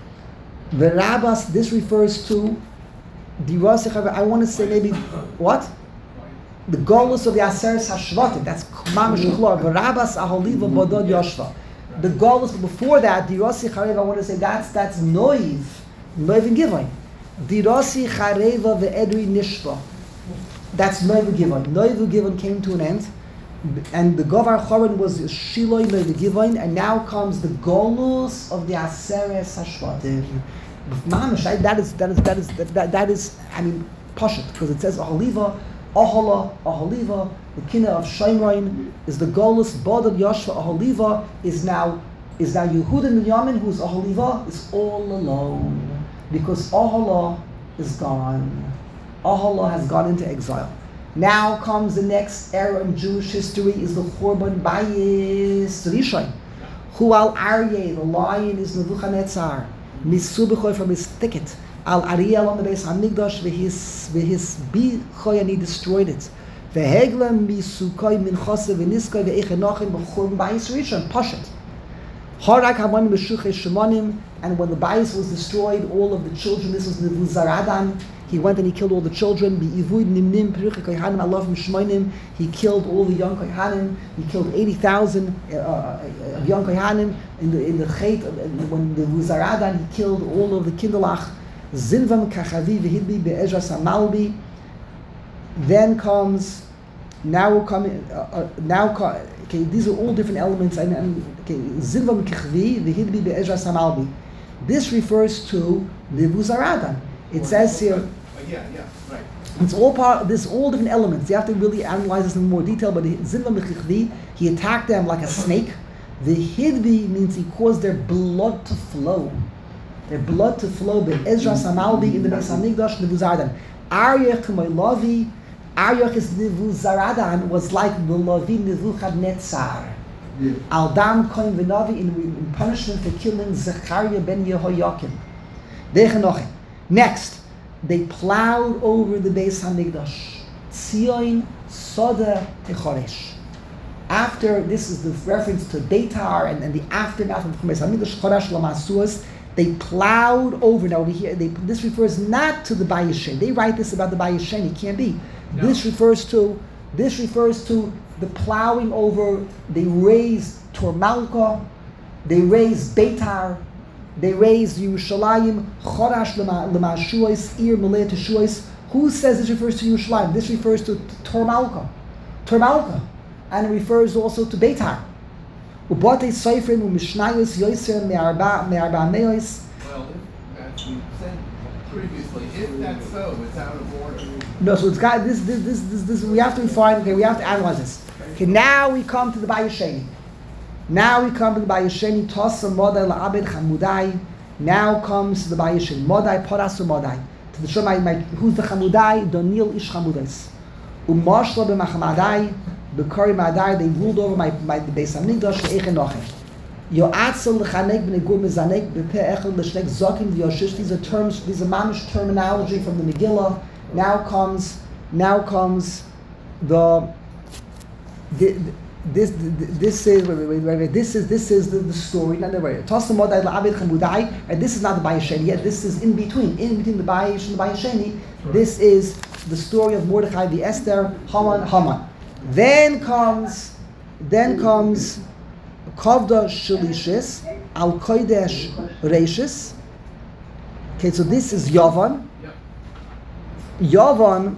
The Rabbas, this refers to Dirasi Chareva. I want to say maybe, what? The Golus of the Aseres Hashvatim. That's Mamish Chlor. The Rabbas Aholiva Bodod Yoshva. The Golus before that, Dirasi Chareva, I want to say that's that's Noiv. Noiv and Givon. Dirasi Chareva ve'edri nishva. That's Noiv Givon. Noiv Givon came to an end, and the Govar Choron was Shiloi Noiv Givon, and now comes the Golus of the Aseres Hashvatim. Mamish, that is that is that is that, that, that is I mean Pashut, because it says Aholiva, Ahola, Aholiva. The Kina of Shemrain is the Golus. Bodad Yoshva Aholiva is now is now Yehuda and Yamin, who's Aholiva, is all alone. Because Aholah is gone. Aholah has gone into exile. Now comes the next era in Jewish history is the Churban Bayis Rishon. Hu al Aryeh, the lion is Nebuchadnezzar. Misubichoy from his thicket. Al Ariel on the base Hamikdash, v'his v'his bichoyani destroyed it. V'heglam misukoy minchase v'niskoy v'echenochin b'Churban Bayis Rishon. Pashat. Harak Haman Meshuche Shemonim, and when the Bayis was destroyed, all of the children, this was Nebuzaradan, he went and he killed all the children. Be'ivud Nimnim Peruche Kohanim Alav Mishmonim, he killed all the young Kohanim. He killed eighty thousand uh, uh, young Kohanim in the in the Chet. When the Nebuzaradan, he killed all of the Kindalach. Zinvam Kachavi V'Hidbi Be'ezra Samalbi. Then comes. Now we're coming. Uh, uh, now, okay, these are all different elements. And, and okay, Zilva Mekechvi, the Hidbi Be'ezra Samalbi. This refers to Nebuzaradan. It says here. Uh, yeah, yeah, right. It's all part. There's all different elements. You have to really analyze this in more detail. But Zilva Mekechvi, he attacked them like a snake. The Hidbi means he caused their blood to flow. Their blood to flow. Be'ezra Samalbi in the Beis Hamikdash Nebuzaradan. Aryeh K'maylavi. Aryach's Nebuzaradan was like the Lavi Nebuchadnezzar. Yeah. Aldam Kohen V'Navi in, in punishment for killing Zechariah ben Yehoiakim. Next, they plowed over the Beis Hamikdash. Tzion Soda Techoresh. After, this is the reference to Beitar and, and the aftermath of the Beis Hamikdash, Chorash Lamasuas, they plowed over. Now over here, they, this refers not to the Bayis Shem. They write this about the Bayis Shem. It can't be. No. This refers to this refers to the plowing over. They raised Tormalka, they raised Beitar, they raised Yerushalayim, Chorash L'Mashuos, Ir Maleh Teshuos. Who says this refers to Yerushalayim? This refers to Tormalka, Tormalka, and it refers also to Beitar. Ubate Seifrim u'Mishnayos Yoser me'arba me'arba me'os. Well, as we said previously, if that's so, it's out of order. No, so it's got this, this, this, this, this. We have to find. Okay, we have to analyze this. Okay, now we come to the Bayis Sheni. Now we come to the Bayis Sheni. Tosa Modai la'abed chamudai. Now comes the Bayis Sheni. Modai porasu modai. To the show my, my who's the chamudai? Doniel ish chamudais. Umashla b'machamadai. B'kari madai. They ruled over my my the Beis Hamikdash le'echen nochem. Yo'atzel l'chanek b'negur mezanek b'peh echel l'shnek zokim v'yoshish. These are terms. These are mamish terminology from the Megillah. Now comes Now comes the, the this this is wait, wait, wait, wait, this is this is the, the story. Not the way. And this is not the Bayis Sheni yet. This is in between, in between the Bayis and the Bayis Sheni. This is the story of Mordechai, the Esther, Haman, Haman. Then comes, then comes Kavda Shalishis Al Kodesh Reishis. Okay, so this is Yavan. Yavan.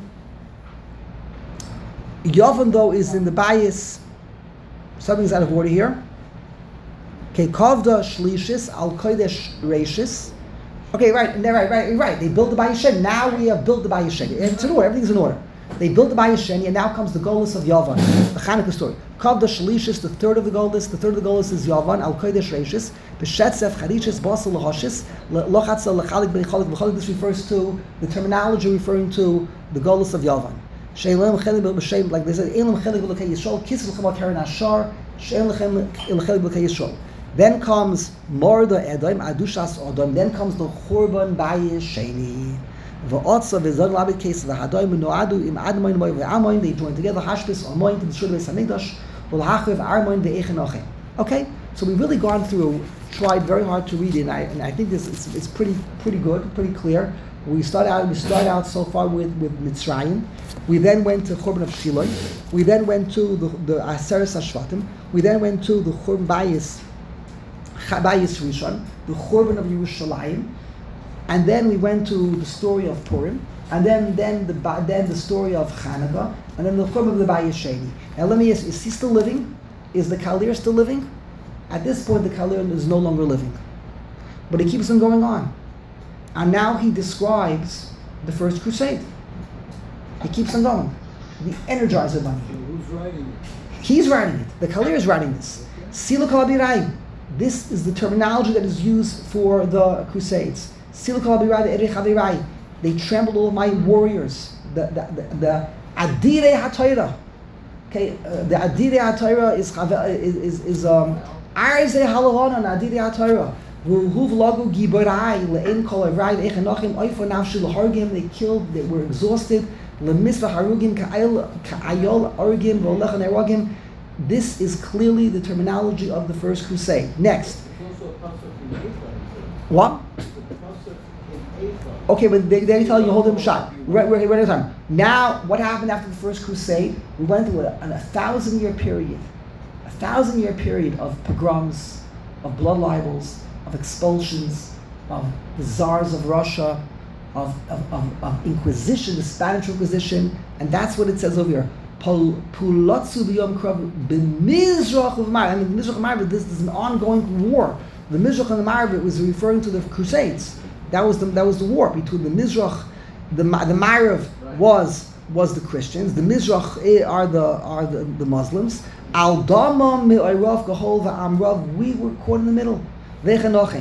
Yavan though is in the Bayis. Something's out of order here. Okay, Kavda Shlishis Al Kodesh Reishis. Okay, right, and they're right, right, right. They built the Bayis Sheni. Now we have built the Bayis Sheni. It's in order. Everything's in order. They built the Bayis Sheni, and now comes the Golus of Yavan, the Chanukah story. Kavda Shlishis, the third of the Golus. The third of the Golus is Yavan Al Kodesh Reishis. B'Shetzef Charishis Basel Lahashis Lochatza Lachalik B'Chalik B'Chalik. This refers to the terminology referring to the Golus of Yavan. She'elam chelik b'shem, like they said, elam chelik b'lekei Yisrael, kisel chama karen ashar, she'elam chelik b'lekei Yisrael. Then comes Morda Edom, Adushas Odom. Then comes the Churban Bayis Sheni. V'otza v'zod labit case v'hadoim v'noadu im admoin moy v'amoin. They join together hashbis amoin to destroy the Beis Hamikdash. V'lachav armoin v'echenochem. Okay, so we've really gone through, tried very hard to read it, and I, and I think this it's, it's pretty pretty good, pretty clear. We start out we start out so far with with Mitzrayim. We then went to Churban of Shiloh. We then went to the the Aseres Hashvatim. We then went to the Churban Bayis Bayis Rishon, the Churban of Yerushalayim, and then we went to the story of Purim, and then then the then the story of Chanukah, and then the Churban of the Bayis Sheni. Now let me ask: is he still living? Is the Kalir still living? At this point, the Kalir is no longer living, but it keeps on going on. And now he describes the First Crusade. He keeps on going. The Energizer Bunny. Who's writing it? He's writing it. The Kalir is writing this. Silu Kol Abirai. This is the terminology that is used for the Crusades. Silu Kol Abirai, the Erech Abirai. They trampled all of my warriors. The the the, the Adirei HaTorah. Okay, uh, the Adirei HaTorah is is is, is um Arzei Halavon and Adirei HaTorah. They killed, they were exhausted. This is clearly the terminology of the First Crusade. Next. What? Okay, but they, they tell you hold them shot. Right, right, right, time. Now, what happened after the First Crusade? We went through a, a thousand year period. A thousand year period of pogroms, of blood libels, of expulsions, of the czars of Russia, of, of, of, of Inquisition, the Spanish Inquisition, and that's what it says over here. Pulotzu b'yom krav b'mizrach u'v'marav. I mean, the Mizrach u'v'marav, this is an ongoing war. The Mizrach and the Marav was referring to the Crusades. That was the that was the war between the Mizrach, the the Marav was was the Christians. The Mizrach are the are the, the Muslims. Al damam mi'ayrav gahol v'amrav. We were caught in the middle. Vechenochem.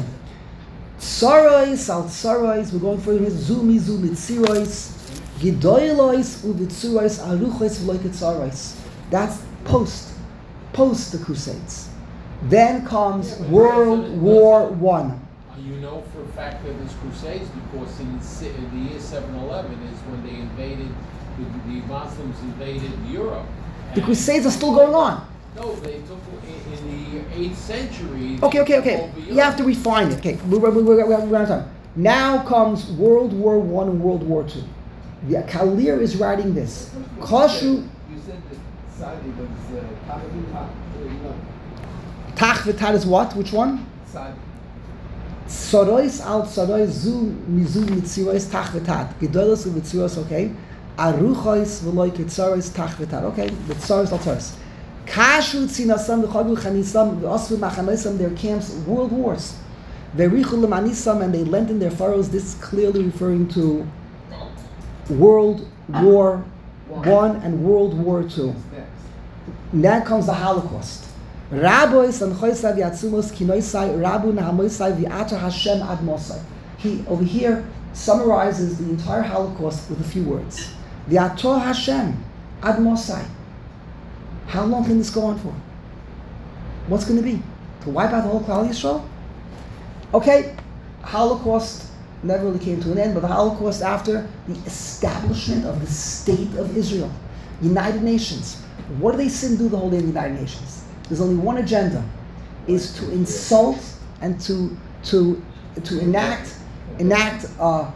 Tsarois al tsarois. We're going further. Zumi zu mitzirois. Gidoilois uvitzurois aruchois v'loiket tsarois. That's post, post the Crusades. Then comes World War One. You know for a fact that there's Crusades because in the year seven eleven is when they invaded, the, the Muslims invaded Europe. The Crusades are still going on. No, they took in, in the eighth century. Okay, okay, okay. You have to refine it. Okay, we're, we're, we're, we're, we're out of time. Now comes World War One and World War Two. The Kalir is writing this. Koshu. You said that Sadi was uh, Tach v'tat is what? Which one? Sadi. Tsarois al tsarois zu mizu mitzirois tach v'tat. Gedolos u'mitzirois, okay. Aruchois v'loiket tsarois tach v'tat. Okay, the tsarois al tsarois. Kashu tzinasam v'chagu chanisam v'osvu machanosam, their camps, world wars. Verichu l'manisam, and they lent in their furrows. This is clearly referring to World War One and World War Two. Now comes the Holocaust. Rabois and choisav yatzumos kinoisai rabu nahamoisai v'ata Hashem ad mosai. He over here summarizes the entire Holocaust with a few words. V'ato Hashem ad mosai. How long can this go on for? What's going to be? To wipe out the whole Klal Yisrael? Okay, Holocaust never really came to an end, but the Holocaust after the establishment of the state of Israel, United Nations. What do they sit and do the whole day in the United Nations? There's only one agenda, is to insult and to to to enact enact uh,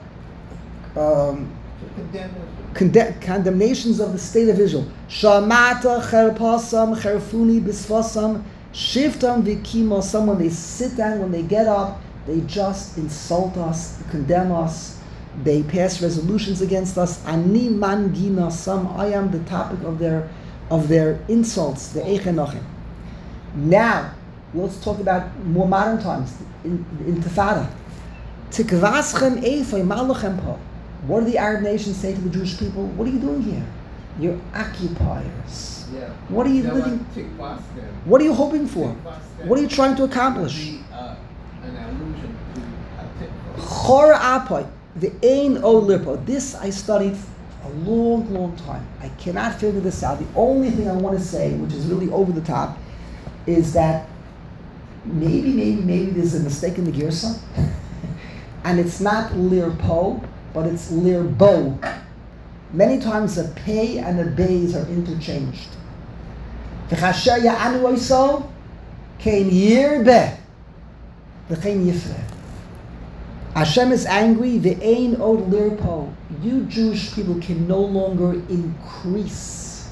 um, conde- condemnations of the state of Israel. Shamata cherpasam cherfuni bisfasam shiftam vikimo. Someone they sit down, when they get up, they just insult us, condemn us. They pass resolutions against us. Ani mangina sam. I am the topic of their of their insults. The eichenachim. Now, let's talk about more modern times. In, in Intifada. Tikvaschem eifay malachem po. What do the Arab nations say to the Jewish people? What are you doing here? You're occupiers. Yeah. What are you They're living? like Tikvaschem. What are you hoping for? Tikvaschem. What are you trying to accomplish? Be, uh, an allusion to a tikva. Chor apoy, the ein o lirpo. This I studied a long, long time. I cannot figure this out. The only thing I want to say, which is really over the top, is that maybe, maybe, maybe there's a mistake in the girsa, and it's not lirpo, but it's lirbo. Many times a pei and a beis are interchanged. V'chasher ya'anu oiso, kein yirbe, v'chein yifre. Hashem is angry, ve'ein od lirpo. You Jewish people can no longer increase.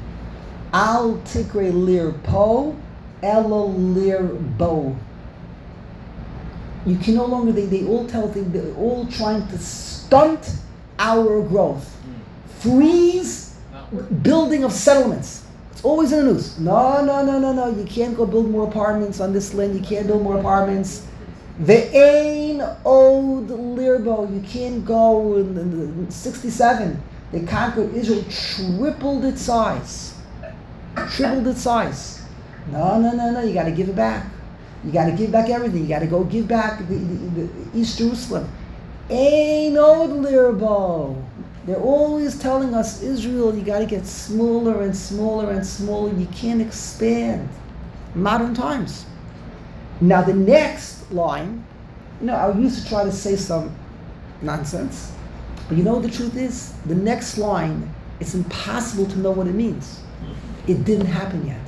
Al tikre lirpo, elo lirbo. You can no longer, they, they all tell, they, they're all trying to stunt our growth. Freeze building of settlements. It's always in the news. No, no, no, no, no. You can't go build more apartments on this land. You can't build more apartments. Ve'ein od lirbo. You can't go in, in, in sixty-seven. They conquered Israel, tripled its size. Tripled its size. No, no, no, no. You got to give it back. You got to give back everything. You got to go give back the, the, the East Jerusalem. Ein od lirbo. They're always telling us, Israel, you got to get smaller and smaller and smaller. You can't expand. Modern times. Now the next line, you know, I used to try to say some nonsense, but you know what the truth is? The next line, it's impossible to know what it means. It didn't happen yet.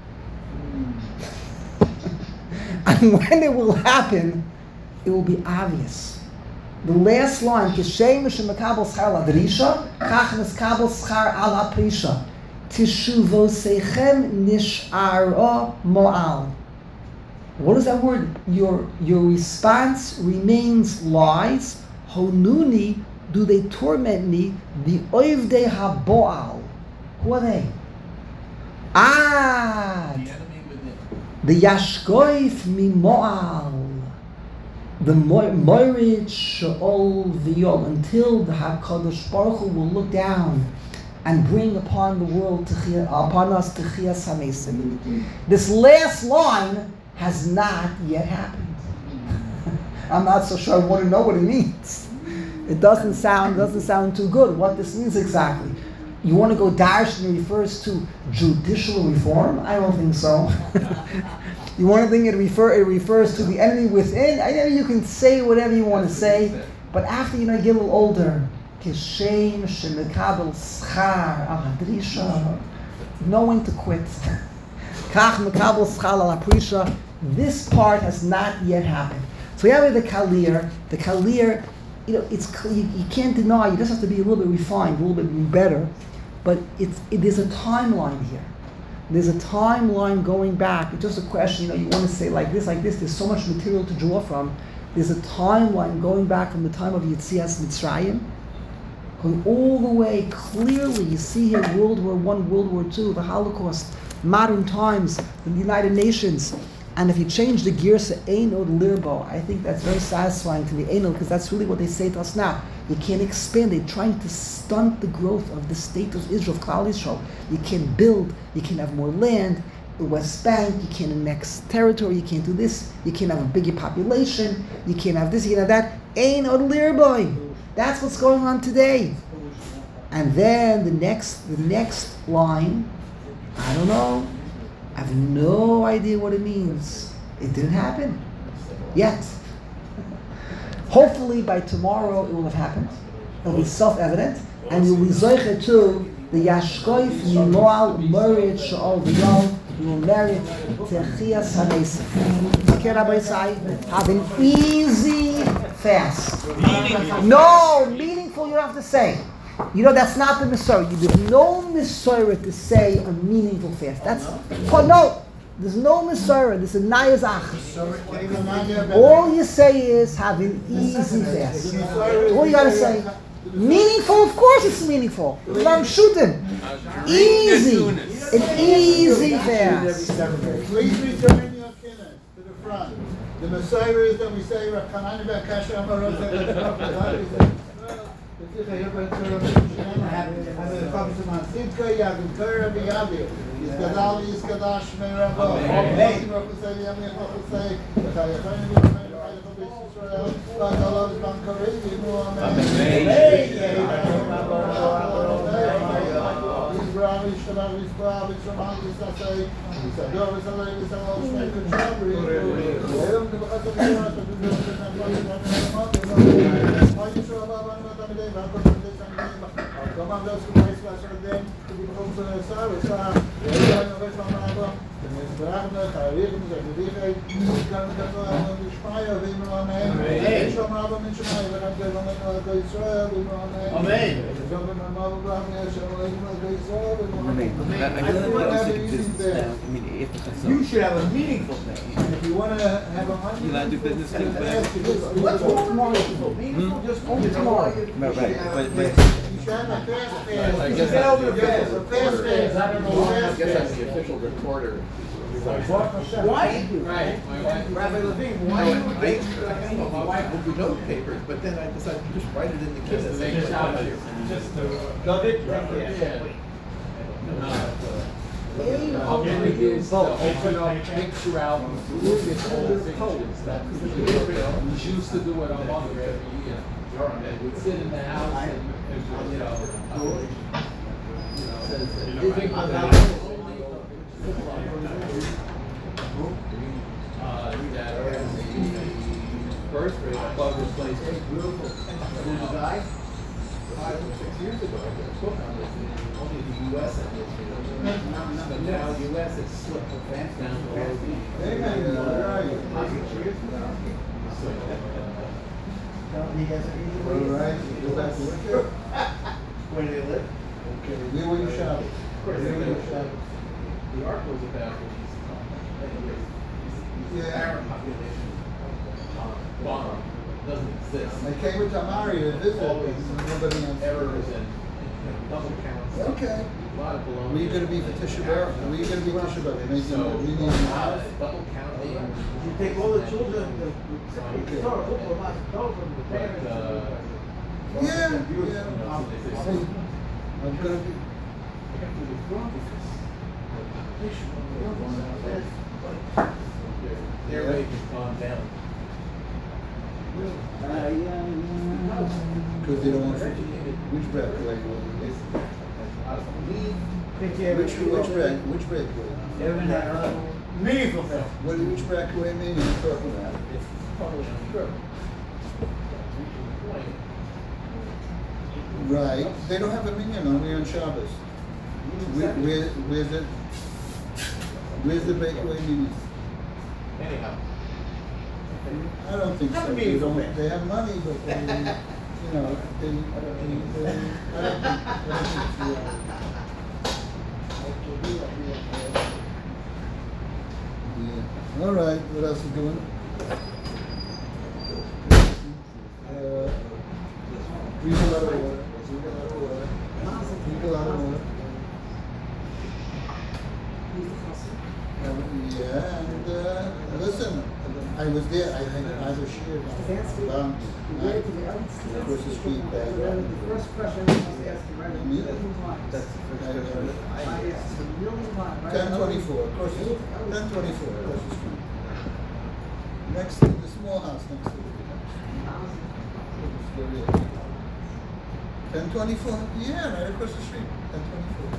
And when it will happen, it will be obvious. The last line, Kishem Mekabel Schar Ladrisha, Kach Mekabel Schar Al Aprisha, Tishuvosechem Nishara Moal. What is that word? Your your response remains lies. Honuni, do they torment me? The Oivdei HaBoal. Who are they? Ah, The enemy within. the Yashkoif Mimoal. The Moirid Sheol V'yol, until the HaKadosh Baruch Hu will look down and bring upon the world, techia, upon us Techias HaMesim. This last line has not yet happened. I'm not so sure I want to know what it means. It doesn't sound doesn't sound too good. What this means exactly? You want to go darshan, it refers to judicial reform? I don't think so. You want to think it refer it refers to the enemy within? I know you can say whatever you want to say, but after you know you get a little older, kishem shemekabel schar al hadrisha, knowing to quit. Kach mekabel schar al aprisha. This part has not yet happened. So we have the kalir. The kalir, you know, it's you, you can't deny. You just have to be a little bit refined, a little bit better. But it's it, there's a timeline here. There's a timeline going back. It's just a question, you know, you want to say like this, like this. There's so much material to draw from. There's a timeline going back from the time of Yetzias Mitzrayim, going all the way clearly. You see here World War One, World War Two, the Holocaust, modern times, the United Nations. And if you change the gears to Ein Od Lirbo, I think that's very satisfying to me, Ein Od, because that's really what they say to us now. You can't expand. They're trying to stunt the growth of the state of Israel, of Klal Yisrael. You can't build. You can't have more land. The West Bank, you can't annex territory. You can't do this. You can't have a bigger population. You can't have this. You can't have that. Ein Od Lirbo. That's what's going on today. And then the next, the next line, I don't know. I have no idea what it means. It didn't happen yet. Hopefully by tomorrow it will have happened. It'll be self-evident, and you'll be zoiche to the Yashkoif Yimoal Morid Sha'ol V'yol. You will marry Techias HaNesef. Okay, Rabbi Isai, have an easy fast. No, meaningful you don't have to say. You know, that's not the Mesorah. There's no Mesorah to say a meaningful fast. That's, oh, no, there's no Mesorah. There's a Nayazach. All you say is have an easy fast. All you gotta say. Meaningful, of course it's meaningful. I'm shooting. Easy. An easy fast. Please return your kinnis to the front. The Messiah is that we say, Rakanani Bakasha Amarot. You should have a meaningful thing. And if you want to have a hundred, You like to do business things, but- let's go tomorrow. Meaningful, just go tomorrow. Right, right, but, but You should have a fast fast. I guess Get that's over the the fast, a official fast recorder. fast. I don't know, I fast guess that's fast. the official recorder. why? Right, my wife. Rabbi Levine, why you would make, like, I know my wife will do note papers, but then I decided to just write it in the Just to kids. make it out here. Yeah. How many years to open up picture albums, to look at old pictures, that we used to do it on mother every year. And we'd sit in the house and, and, you know, I would, you know, says, you think about that. Uh, that was the first grade, I thought this place was beautiful. Who's the guy? Five or six years ago, I did a book on this, and only the U S had this, you know. But now the U S has slipped the fence down below the. Hey, man, all right. So, uh, All right, you go back to work there? Where do they live? Okay, where were you shopping? Where were you shopping? The ark was about what he's Yeah. Arab population. Bomb doesn't exist. I came with Tamari to visit, but Always nobody else. errors and, you know, double counts. Okay. A lot of baloney. Were you gonna be for Tisha B'Av? Were you gonna be Tisha B'Av? Maybe So, you a need lot to of double counting. You take all the children, the, Okay. start a book about children, the But, parents. uh, Yeah, yeah. you know, they say, See, I'm gonna be, their rate has gone down. because they don't want, which bread, like, which, which bread, which bread? Meaningful thing. What, which bread do I mean you're talking about? It's probably untrue. Right, they don't have a minyan only on Shabbos. Where, where, where's the, where's the breakaway minyan? Anyhow, I don't think Have so. a They meaningful don't, thing. they have money, but they, you know, they, they, they, I don't think, I don't think, yeah. All right, what else is doing? Uh, drink a lot of water, drink a lot of water, drink a lot of water. Um, yeah, and, uh, listen, I was there, I, I, I was here, um, across the street, uh, First question I was asking, right? Me? That's the first question. I asked a million times, right? ten twenty-four, across the, ten twenty-four, across the street. Next, to the small house next to the house. Ten twenty-four, yeah, right across the street, ten twenty-four.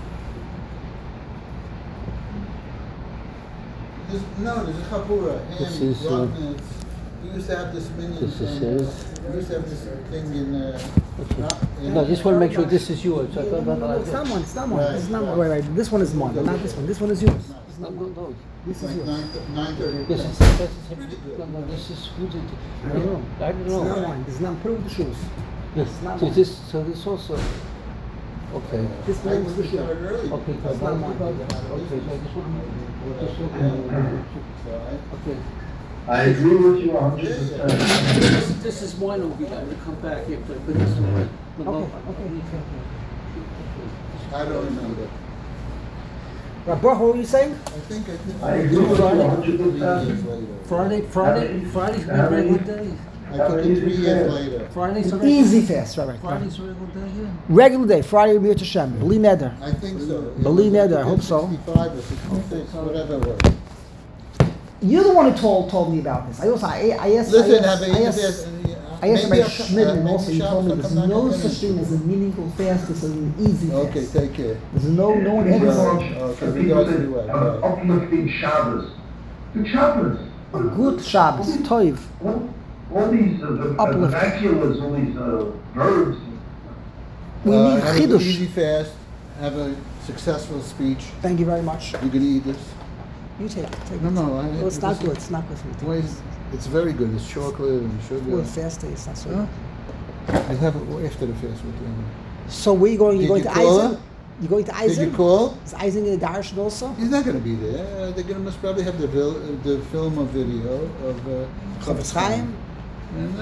There's, no, there's a chapura, This ham, is, uh, rottenness, We used to have this minion This is thing. his. We used to have this thing in. Uh, not- in No, just want to make sure this is yours. So I No, thought no, about no, like it's this. not mine. It's not mine. Right, This is not right. mine. Wait, wait. This one is mine, but not this one. This one is yours. It's No, not no, mine. no. This is like yours. nine, nine thirty. This is, this is, no, no, this is, who did it? I don't know. I don't It's not know. mine. This is not. Put it with the shoes. Yes. not So mine. this, so this also, okay. This I belongs was to the shoe. retired early. Okay, so It's not one mine. Okay, so this one, this one, So I- okay. I agree with you a hundred Yeah, percent. This, this is mine, will be, I will come back here, but, but this one, no, no. Okay, I don't remember. Right, Baruch, what were you saying? I think I think. I agree with you a hundred Three years percent. later. Friday, Friday, Friday's a Have a- regular day. I took it three years later. Friday's a An regular. easy fast. Right, right. right. Friday's a regular day, yeah. Regular day. Friday, Mir Hashem. Bli Neder. I think so. Believe me, I hope so. Sixty-five or sixty-six, whatever it was. You're the one who told told me about this. I also I, I asked. Listen, I have asked, a, I asked, I asked about Schmidt, and also he told me there's no such thing as a meaningful fast. It's an easy fast. Okay, take care. There's no no one People ever Okay, say, we people got say, you right, have an right. uplifting Shabbos. Good Shabbos. a good Shabbos, Toiv. All, all these uh, the, uh, Uplift. vernaculars, all these uh, verbs. We Uh, need have a good easy chidush. fast, have a successful speech. Thank you very much. You can eat this. You take it. Take No, it. no, I- No, it's not this- good. It's not good for me. Wait, it's very good. It's chocolate and sugar. Well, fast day. It's not so Huh? good. I have it after the fast with you. So where you going? You Did going you to call Eisen? him? You going to Did you Eisen? call? Is Eisen in the Darshan also? He's not going to be there. They're going to must probably have the vil- uh, the film or video of uh, Chavetz Chaim? And, uh,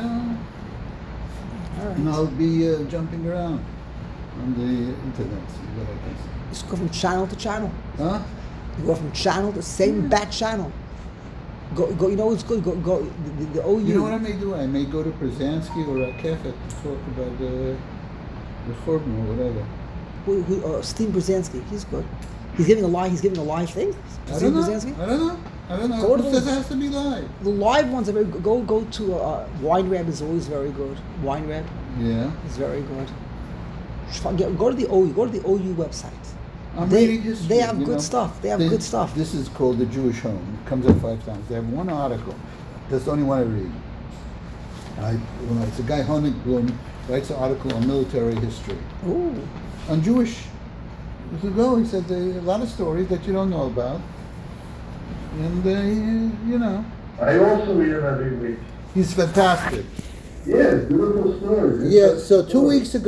All and right. I'll be uh, jumping around on the internet. See what I can see. Just go from channel to channel. Huh? You go from channel to same bat channel. Go, go. You know what's good? Go, go. The, the, the O U. You know what I may do? I may go to Brzezinski or Rakefet to talk about the the Churban or whatever. Who, who, uh, Steve Brzezinski. He's good. He's giving a live. He's giving a live thing. I Steve don't know. Brzezinski? I don't know. I don't know. Go to Who the- says it has to be live? The live ones are very good. Go go to uh, Wine Rab is always very good. Wine Rab Yeah. is very good. Just fi- get- Go to the O U. Go to the O U website. I'm They- reading history. they have you good know. stuff. They have This- good stuff. This is called the Jewish Home. It comes up five times. They have one article. That's the only one I read. I, when it's a guy Honigblum writes an article on military history Ooh. on Jewish. He said, well, he said there are a lot of stories that you don't know about, and uh, he- you know, I also read them every week. he's fantastic. Yes, beautiful stories. Yeah. So two weeks ago.